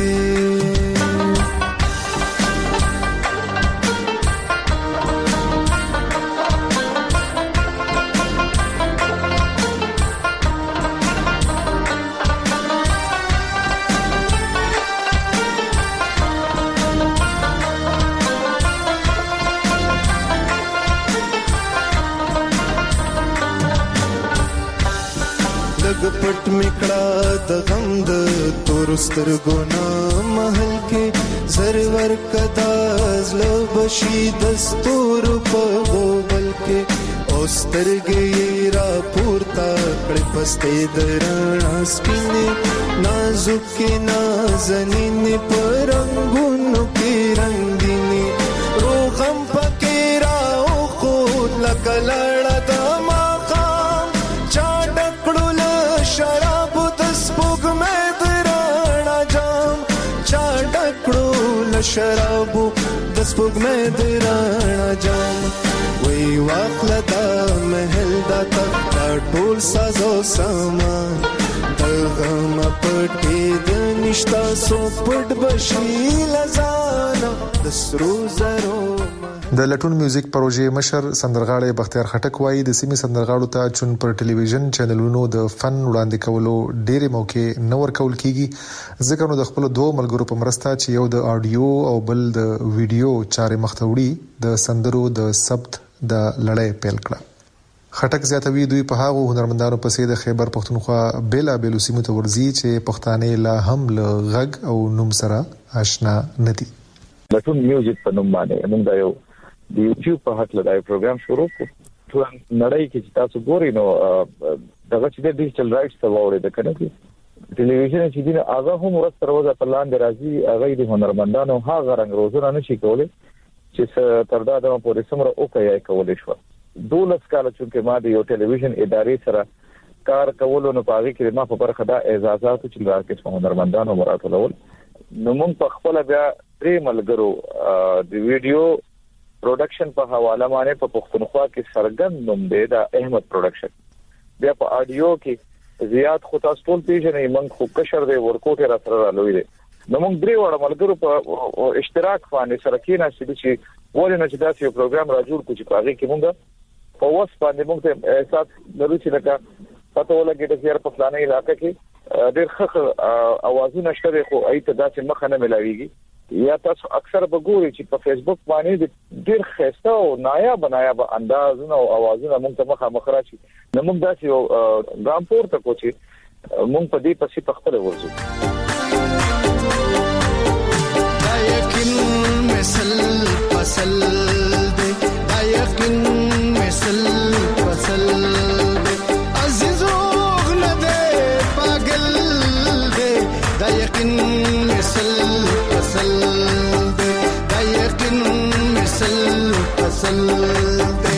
پټ میکړه د غم د تور سترګو نه محل کې زرور کدا زلو بشي دستور په غوبل کې او سترګې را پورته کړې پستې درنا سپینې نازک نازنین پرنګونو کې رنگینې روغم پکې را او خود لکلړه د شراب د سپوږ مې درنا جام چا ډکړو له شراب د سپوږ مې درنا جام وی واخله دا محل دا تخت ټول سازو سامان دغم پټې د نشتا سو پټ بشي لزانا د سرو زرو د لټون میوزیک پروژې مشر سندرغاړی بختیار خټک وایي د سیمې سندرغاړو ته چون پر ټلویزیون چینلونو د فن وړاندې کولو ډېرې موقع نه ورکول کیږي ځکه نو د خپل دوه ملګرو په مرسته چې یو د آډیو او بل د ویډیو چارې مخته وړي د سندرو د ثبت د لړۍ پیل کړه. خټک زیاتوي دوی په هغو هنرمندانو پسې د خیبر پښتونخوا بیلا بیلو سیمو ته ورځي چې پښتانه لا هم له غږ او نوم سره آشنا ندي. لټون میوزیک په نوم باندې موږ دا یو د یوټیوب په هکله دا پروګرام شروع کړ. ټول نړۍ کې چې تاسو ګورئ نو دغه چې د ډیجیټل رائټس ته وړي د کنه ټلویزیون چې دین هغه هم ورسره وځه په لاندې راځي هغه د هنرمندانو هغه رنگ روزونه نشي کولای چې تر دا د پورې سمره او کوي کولای شو. 12 کال چې ما د یو ټلویزیون ادارې سره کار کولو نو پاره کې ما په برخه دا اعزازات چې راکې هنرمندانو مراتولول نو موږ په خپل بیا درې ملګرو د ویډیو پروډکشن په حواله باندې په پښتونخوا کې سرګند نوم دی دا احمد پروډکشن بیا په آډیو کې زیات خو تاسو ټول پیژنئ موږ خو کشر دی ورکوټه را سره رالوي دی نو موږ درې وړ ملګرو په اشتراک باندې سره کې نه چې ولې نه چې دا یو پروګرام را جوړ کړو چې په هغه کې موږ په وس باندې موږ ته احساس لرو چې لکه پته ولګي د زیار په فلانه علاقې کې ډېر ښه اوازونه شته خو ایت داسې مخه نه ملاويږي. یا تاسو اکثر وګورئ چې په فیسبوک باندې ډېر خسته او نایاب اندازونه او اوازونه موږ ته مخه راشي نو موږ داسې ګام پورته کوو چې موږ په دې پسې په خپل ورځو. دا یقین مثل فصل دی دا یقین مثل فصل دی عزیزو غنه دی پاگل دی دا یقین مثل فصل دے دا یقین مثل فصل دے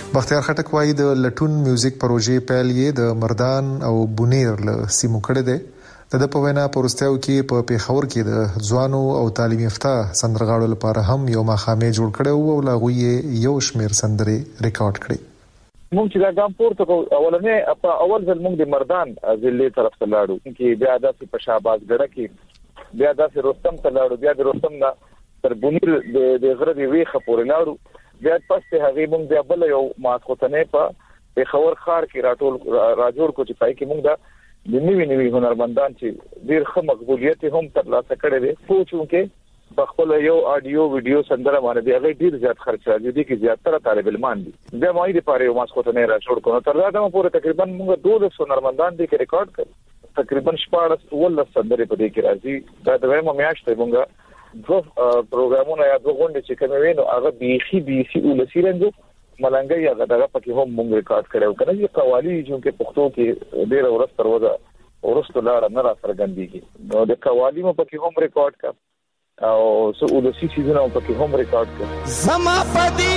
بختیار خټک وايي د لټون میوزیک پروژې پیل یې د مردان او بونیر له سیمو کړه ده د په وینا پرستیو کې په پیښور کې د ځوانو او تعلیم یافته سندرغاړو لپاره هم یو مخامې جوړ کړو او لاغوي یو شمیر سندري ریکارډ کړي. مونږ چې دا ګام پورته اولنې په اول ځل مونږ د مردان ضلع طرف ته لاړو چې بیا داسې په شهباز ګړه کې بیا داسې رستم ته لاړو بیا د رستم نه تر بونیر د غره دی ویخه پورې لاړو بیا پسته هغه مونږ بیا بل یو ماسخوتنه په پیښور ښار کې راجوړ کو چې پای کې مونږ د نوی هنرمندان چې ډیر ښه مقبولیت هم ترلاسه کړي دي پوښتنه کې په خپل یو آډیو ویډیو سندره باندې هغه ډیر زیات خرچ راځي دي کې زیاتره طالب علمان دي بیا مې د پاره یو ماسخوتنه راجوړ کو تر دا هم پورې تقریبا مونږ 200 هنرمندان دي کې ریکارډ کړ تقریبا 14 سندره په دې کې راځي دا د وایم میاشتې مونږ دو پروګرامونه یا دو غونډې چې کوم وینو هغه بیخي ولسیرنګو ملنګي هغه دغه پکې هم مونږ ریکارډ کړو کنه چې قوالی چې پښتو کې ډېر ورځ تر ورځ لاره نه را څرګندېږي نو د قوالی مو پکې هم ریکارډ کړ او سو ولسی چیزونه پکې هم ریکارډ کړ زما پدی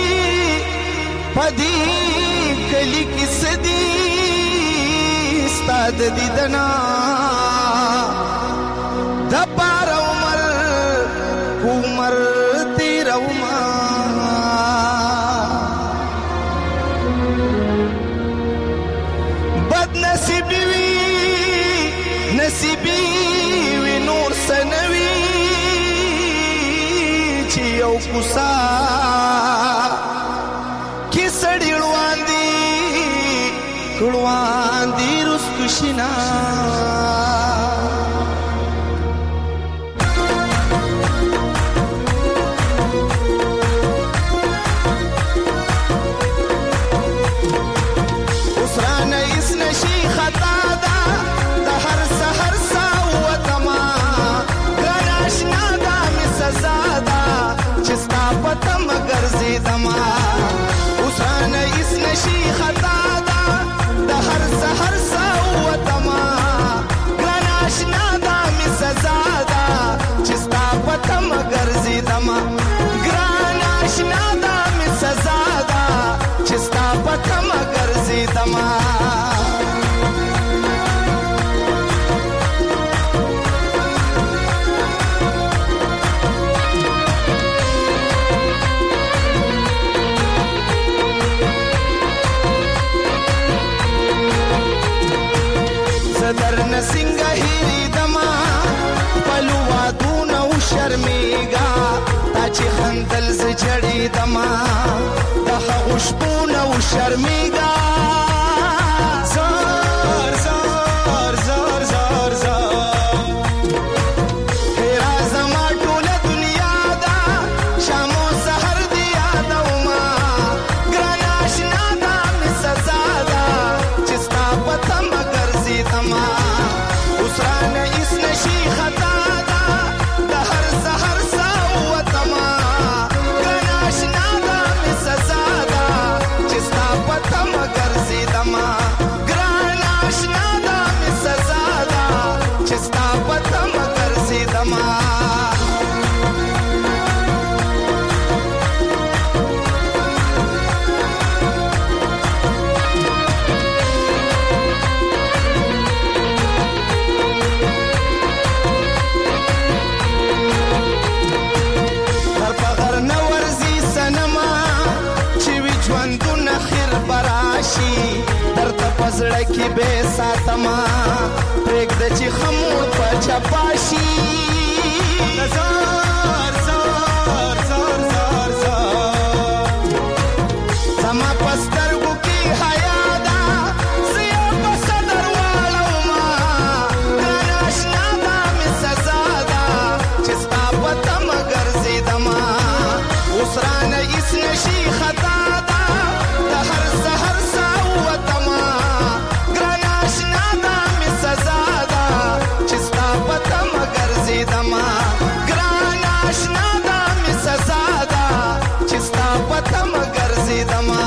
کلی کې سدي ستاد دیدنا د پار عمر تیرا وما بد نصیبی وی نور سنوی چی یو کوسا کی سړی ړوان دی رسکشنا چې خندل ز جړې دما د هغه شپونه او شرمېګا زار زار زار زار زار هرا زما ټوله دنیا دا شامو سحر دی یادوما ګران آشنا دا می سزا دا چې ستا پته مگر زی دما اوس رانه هیڅ نشي خطا زړه کې به ساتما پرېږ د چې خمور په چپاشي زار زار زار زار زار زما په سترګو کې حیا ده زه یې په صدر واړوما ګران اشنا دا مې سزا ده چې ستا په تمه ګرځېدما اوس رانه هېڅ نشي خطا ده د هر سحر ساوتما دما ګران آشنا دا می سزا دا چې ستا پته مگر زی دما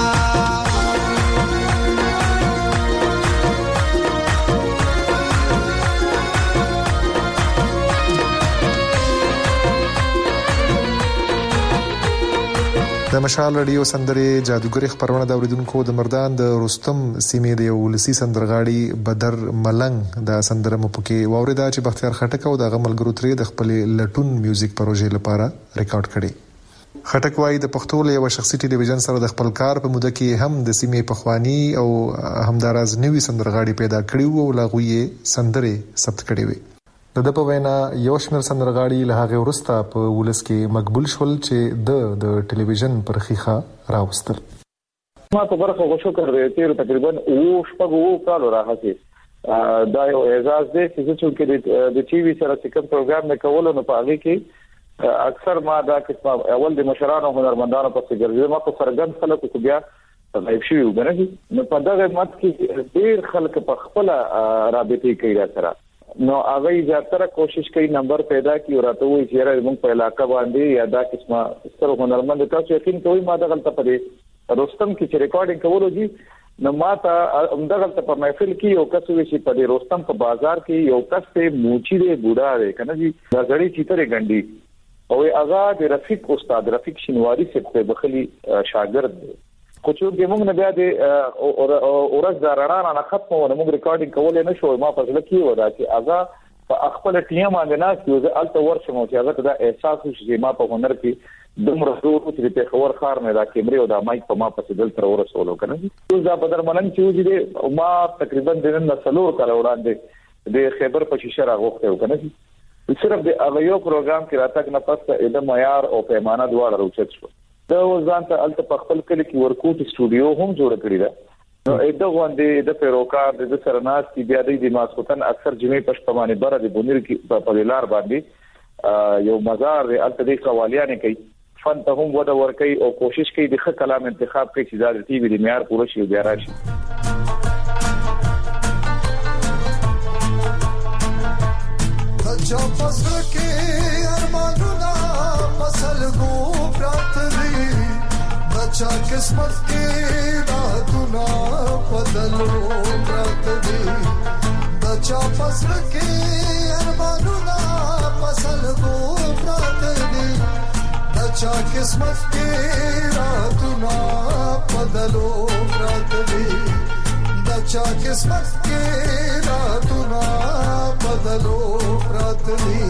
د مشال رادیو سندرې جادوګری خبرونه د اوریدونکو د مردان د رستم سیمې د ولسی سندرغاړي بدر ملنګ د سندره مپکې ووريدا چې بختیار خټک او د غملګرو ترې د خپل لټون میوزیک پروژې لپاره ریکارډ کړي. خټک وايي د پښتو له یو شخصي ټلویزیون سره د خپل کار په موده کې هم د سیمې پخوانی او همداراز نوې سندرغاړي پیدا کړي او لاغوي سندره ثبت کړي وي. د په وینا یو شمېر سندرغاړي له هغه وروسته په ولس کې مقبول شول چې د ټلویزیون پر خيخه راوستل. ما په برخه غوښو کړې تیر تقریبا او شپږ کال راځي دا یو اعزاز دی چې د ټي وي سره کوم پروګرام نه کول نو په هغه کې اکثر ما دا قسم اول د مشرانو هنرمندانو په څیر ما په فرګن خلکو کو بیا غیب شي وګڼي نو په دغه مت کې ډیر خلک په خپل رابطه کوي سره نو هغه زیاتره کوشش کوي نمبر پیدا کی او راته وایي چې موږ په علاقې باندې یا دا قسمه ستر هنرمند تاسو یقین کوئ ما دغه ته پدې رستم کې چې ریکارډینګ کولو دي نو ما ته دغه ته په محفل کې یو کس وی چې په رستم په بازار کې یو کس ته موچی دی بوډا دی کنه جی دا غړي چیتره غندي او هغه د رفیق استاد رفیق شینواری څخه بخلی شاګرد دی خو چې موږ نه بیا د اورز دارانه نه ختمو نو موږ ریکارډینګ کولای نه شو ما په ځل کې ودا چې هغه په خپل ټیم باندې ناس یو ځل ته ورشم چې هغه ته دا احساس وشي چې ما په هنر کې دومره زور چې په خبر خار نه دا کیمرې او دا مایک په ما په دل تر ورسولو کنه اوس دا بدر ملنګ چې وځي ما تقریبا د نن سلور کال وړاندې د خیبر په شیشه راغوخته کنه صرف د اویو پروګرام کې راتګ نه پس د معیار او پیمانه دواړه روچت شو دا ځان ته الته په خپل کلی کې ورکوټ سټوډیو هم جوړ کړی دا نو اېدا غونډې د پیروکار د سرناس کې بیا د ماسوتن اکثر جمعې پښتمانه بره د بونیر کې په لار باندې یو مزار الته د قوالیانه کوي فن ته هم ودا ور کوي او کوشش کوي د ښه کلام انتخاب کوي چې د ټي وي د معیار پوره شي بیا راشي چا فصل کې ارمانونه فصل گو پرات دی بچا قسمت کې راتونه بدلو پرات دی بچا فصل کې ارمانونه فصل گو پرات دی بچا قسمت کې راتونه بدلو پرات دی بچا قسمت کې راتونه بدلو پرات دی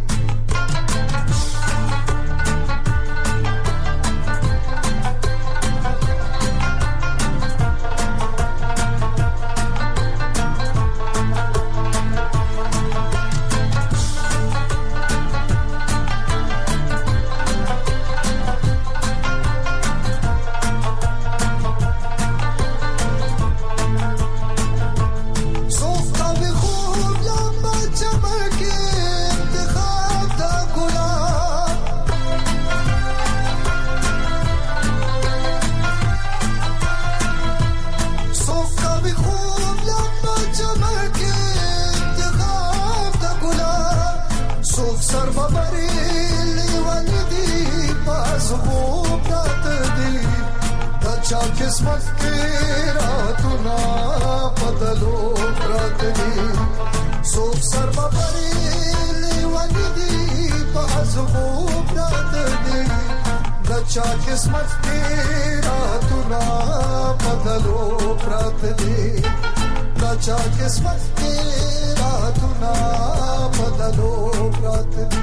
قسمت کې راتونه بدلو پرات دي څوک سر باندې لیوانې دي په ازغو پرات دي د چا قسمت کې راتونه بدلو پرات دي د چا قسمت کې راتونه بدلو پرات دي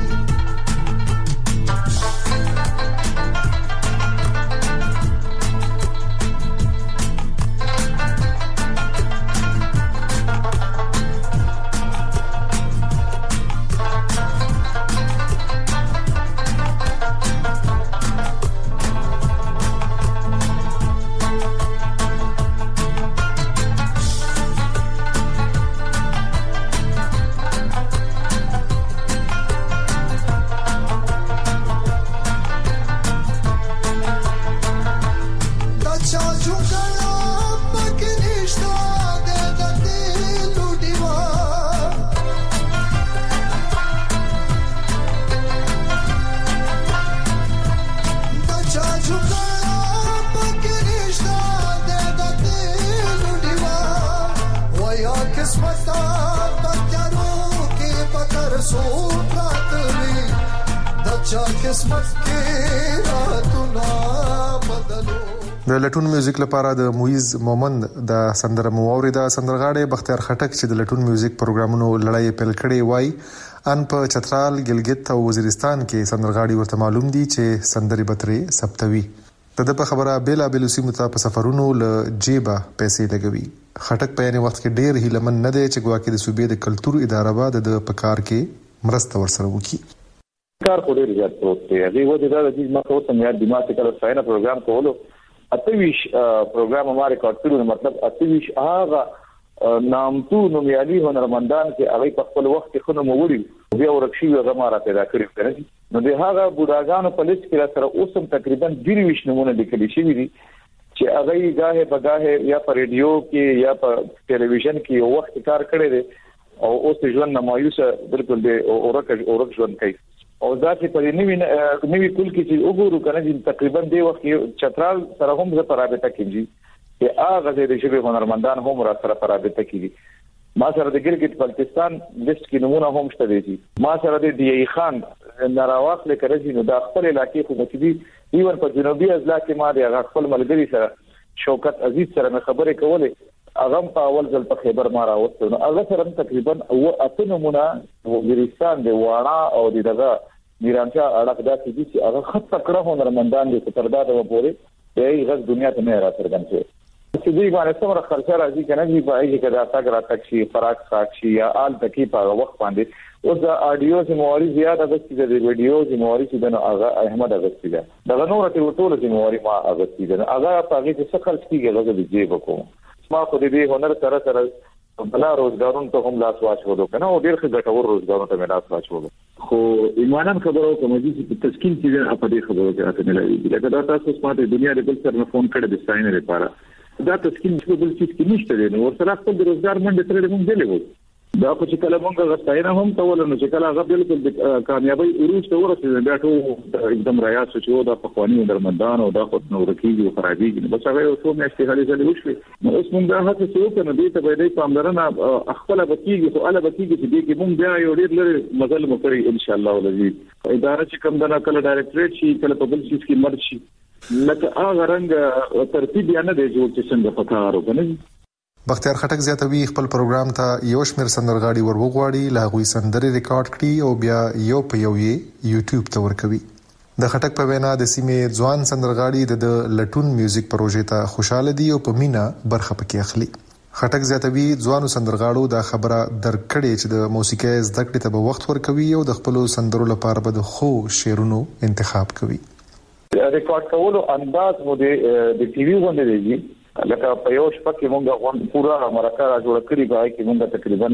چا قسمت کې راتونه بدلو. د لټون میوزیک لپاره د مویز مومند د سندره مووریدا سندرغاړي بختیار خټک چې د لټون میوزیک پروګرامونو لړۍ پیل کړي وای ان په چترال ګلګت او وزیرستان کې سندرغاړي ورته معلوم دي چې سندري بتري سپتوي. د په خبره بیلا بیلوسی متا سفرونو ل جيبه پیسې لګوي. خټک په یوه وخت کې ډېر هیلمن نه دی چې ګواکې د صوبې د کلچر اداره به د پکار کې مرسته ورسره وکړي. کار خو ډېر زیات پروت دی. هغه وجه دا چې ما ته سم یاد دماغ کې کله ساينه پروګرام کولو اتویش پروګرام ہمارے کارټونو مطلب اتویش هغه نامتو نومیالي هنرمندان چې هغه په خپل وخت کې خنو موړي بیا ورکشي هغه مارا پیدا کړی کړی نو د هغه بوډاګانو په لیست کې سره اوسم تقریبا 20 نمونه لیکل شوی دي چې هغه گاهه بگاهه یا په ریډیو کې یا په ټلویزیون کې یو وخت کار کړی دی او اوس ژوند نمایوسه بالکل دی اورک ژوند کوي او دا چې په نوی کول کې چې وګورو کنه چې تقریبا دی وخت چترال سره هم زه پرابطه کیږي چې هغه د شبي هنرمندان هم را سره پرابطه کیږي. ما سره د ګلګت بلتستان لیست کې نمونه هم شته دي. ما سره د دی خان نراواخ لکرځي نو د خپل علاقې حکومتي ایون په جنوبي اضلاع کې ما د خپل ملګری سره شوکت عزیز سره خبرې کولې اغم په اول ځل په خیبر ما راوستو نو هغه سره تقریبا او اته نمونه وزیرستان د واړه او دغه میرانچا اړه دا چې هغه خط تکړه هنرمندان دي چې تردا د وپوري دغه غږ دنیا ته نه راځي چې دوی باندې څومره خرچه راځي کنه دی په هغه کې دا تاګ راځي فراق ساکشي یا آل تکي په وخت باندې او دا اډیو زمواري زیاده د ویډیو زمواري چې د هغه احمد اغستی ده دا نور ته ټول زمواري ما اغستی ده هغه په هغه کې څه خرچ کیږي هغه د جیب کوم ما خو دې هنر سره بلا روزګارون ته هم لاس واچولو کنه او ډیر ښه ګټور روزګارون ته لاس واچولو خو ایمانان خبرو کوم چې تسکین چې په دې خبرو کې راته ملایي لکه دا تاسو سمات دنیا د بل سره فون کړی د ساين لپاره دا تسکین چې بل څه کې نشته دی نو سره خپل روزګار منډه ترې موږ دی لګو دا خو چې کله موږ غوښتنه هم کول نو چې کله هغه بالکل کامیابی ورسته ورسېږي بیا ټول एकदम ریاض چې دا په قوانینو درمندان او دا خو نو رکیږي او خرابېږي بس هغه یو څو میاشتې حالې ځلې وشوي نو اوس موږ دا هڅه وکړو دې ته باید پاملرنه خپل بکیږي خو اله بکیږي چې دې کې موږ بیا یو ډېر لري مزل مو کړی ان شاء الله ولذي اداره چې کوم دا کله ډایرکټریټ شي کله په بل څه کې مرشي لکه هغه رنګ ترتیب یا نه دی جوړ چې څنګه پکار وکنه. بختیار خټک زیاتوي خپل پروګرام ته یو شمېر سندرغاړي ورغواړي لا غوي سندري ریکارډ کړي او بیا یو په یو یې یوټیوب ته ورکوي. د خټک په وینا د سیمې ځوان سندرغاړي د لټون میوزیک پروژې ته خوشاله دي او په مینا برخه پکې اخلي. خټک زیاتوي ځوانو سندرغاړو دا خبره درکړي چې د موسیقي زده کړې ته به وخت ورکوي او د خپل سندرو لپاره به د خو شعرونو انتخاب کوي. ریکارډ کولو انداز مو د ټي وي باندې دی لکه په یو شپه کې موږ غوښتل پورا مرکه را جوړ کړی بای کې موږ تقریبا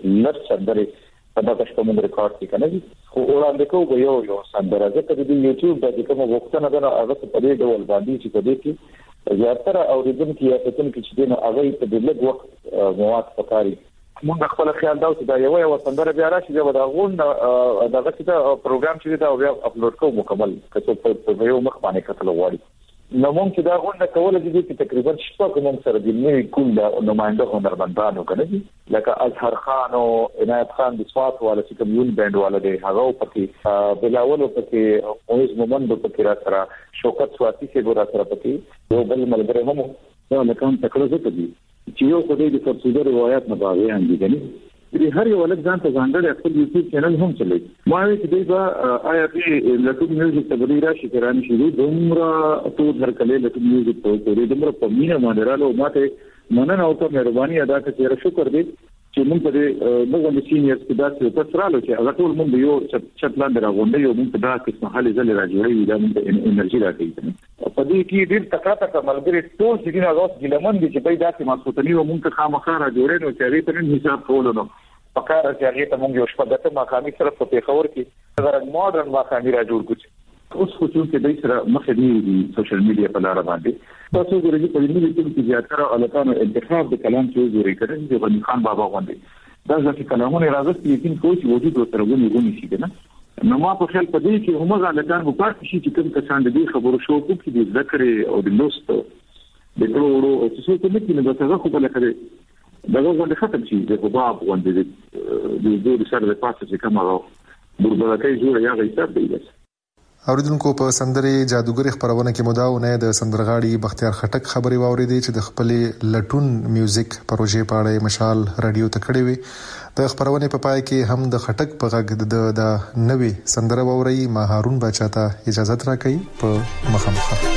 9 سندرې په دغه شپه موږ ریکارډ کړی خو وړاندې کوو یو سندره ځکه د یوټیوب د کوم وختونه دا هغه په دې ډول باندې چې په دې کې زیاتره اوریدونکو یا فتن کې چې نو هغه په دې لږ وخت مواد پکاري موږ خپل خیال دا چې دا یو سندره بیا راشي دا غون دغه چې پروګرام چې دا بیا اپلوډ کوو مکمل کڅو په یو مخ باندې کتل غواړي نو موږ چې دا غونډه کوله دي چې تقریبا شپږ کوم سره د نوې کول دا نمائنده هنرمندانو کنه لکه اظهر خان او عنایت خان د سوات والا چې کوم بند والا دی هغه پکې بلاول پکې اوس مومند پکې را سره شوکت سواتی سے ګور سره پکې یو بل ملګری هم دا لکه تکړه زه کوي چې یو خدای د فرصوده روایت نه باغې اندي کنه دې هر یو ولک ځان ته ځانګړی خپل یوټیوب چینل هم چلای ما وی چې دا آیا په لټون میوزیک ته بدی راشي کرانه شي دومره ټول هر کله لټون میوزیک ته ورې دومره په مینا باندې رالو ماته مننه او ته مهرباني ادا کړئ شکر دې چې موږ په دغه سینیئرز کې داسې تاسو چې هغه ټول موږ یو چټلاند راغونډه یو موږ په داسې محل ځل راځوي دا موږ انرژي راکړي په دې کې ډېر تکړه ملګری ټول چې نه غوښ ګلمن دي چې په داسې مسعودنی او موږ خامخا را جوړې نو چې ریته نن حساب کولو نو پکاره چې هغه ته موږ یو شپه دته ماقامي سره په خبر کې هغه ماډرن ماقامي را جوړ کړو اوس خو چې دای سره مخه دی سوشل میډیا په لار باندې تاسو ګورئ په دې کې زیاتره الکانو انتخاب د کلام چې جوړی کړي د غنی خان بابا باندې دا ځکه کلامونه راځي یقین کوم چې وجود او ترغونی شي کنه نو ما په خپل په دې کې همغه الکان په پاتې شي چې کوم کسان دې خبرو شو کو کې د ذکر او د لوست د ټولو او څه څه کې نه دا خو بل کړي دغه باندې ختم شي د باب باندې د سره د پاتې چې کومه بربرکې جوړه یا غیثات دی اوریدونکو په سندره جادوګر خبرونه کې مداونه د سندرغاړي بختیار خټک خبري واوریدي چې د خپل لټون میوزیک پروژې په اړه مشال رادیو ته کړی وي. د خبرونه په پای کې هم د خټک په غږ د نوې سندره واوري. ما هارون بچا ته اجازه راکړي په مخامخ.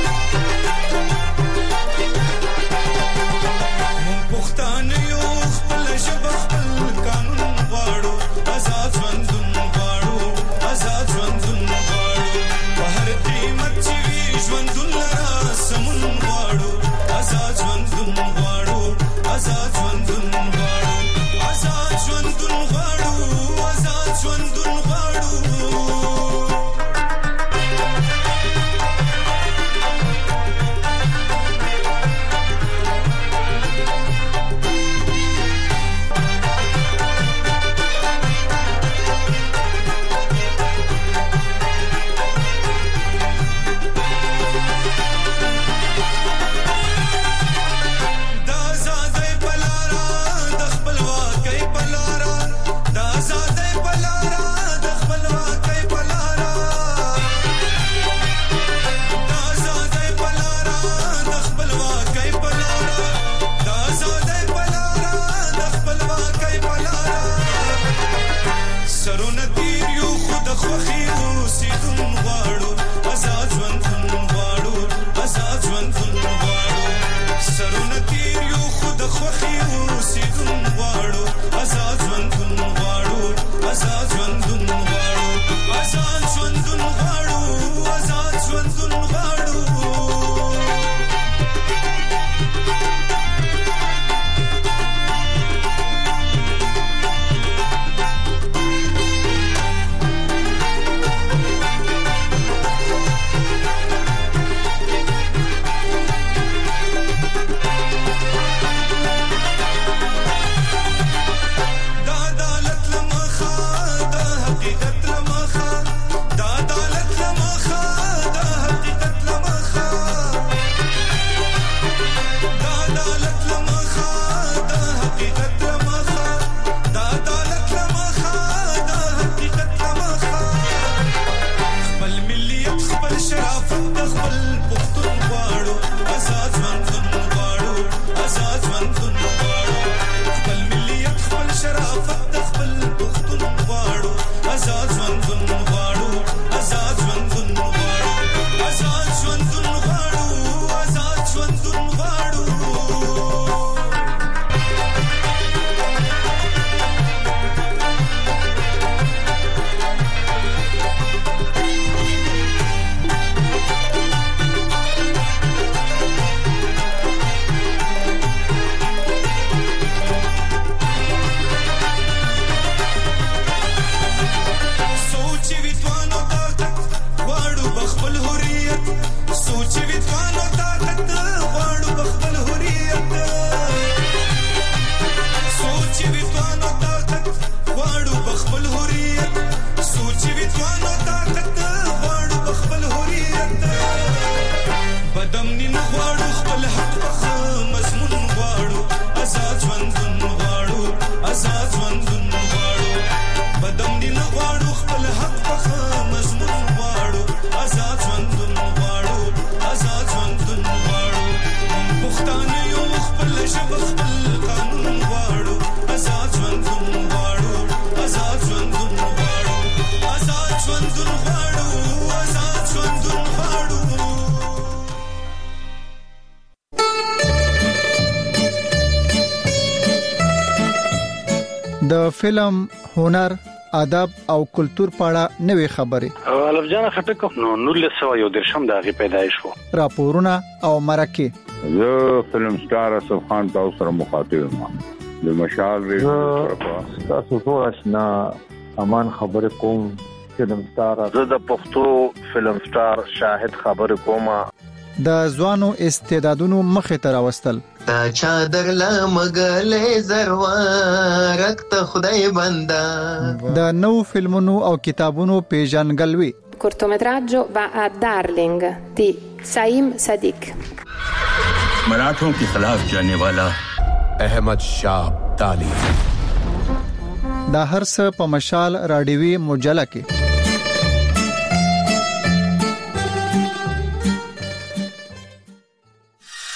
د فلم، هنر، ادب او کلچر په اړه نوې خبرې. الف جان خټک نو 1913 د هغه پیدایش وو. راپورونه او مرکه. زه فلم سٹار اسف خان تاسو سره مخاطب یم. د مشال ریډیو طرفه تاسو ټول آشنا امان خبر کوم. فلم سٹار زه د پښتو فلم سٹار شاهد خبر کوم. د ځوانو استعدادونو مخه تر واستل. تا چادر لا مګلې زروار رکت خدای بندا. د نو فلمونو او کتابونو پیژنګلوي. cortometraggio va a Darling di Saim Sadiq. मराठों के खिलाफ जाने वाला अहमद शाह ताली. دا هر څه په مشال رادیوي مجله کې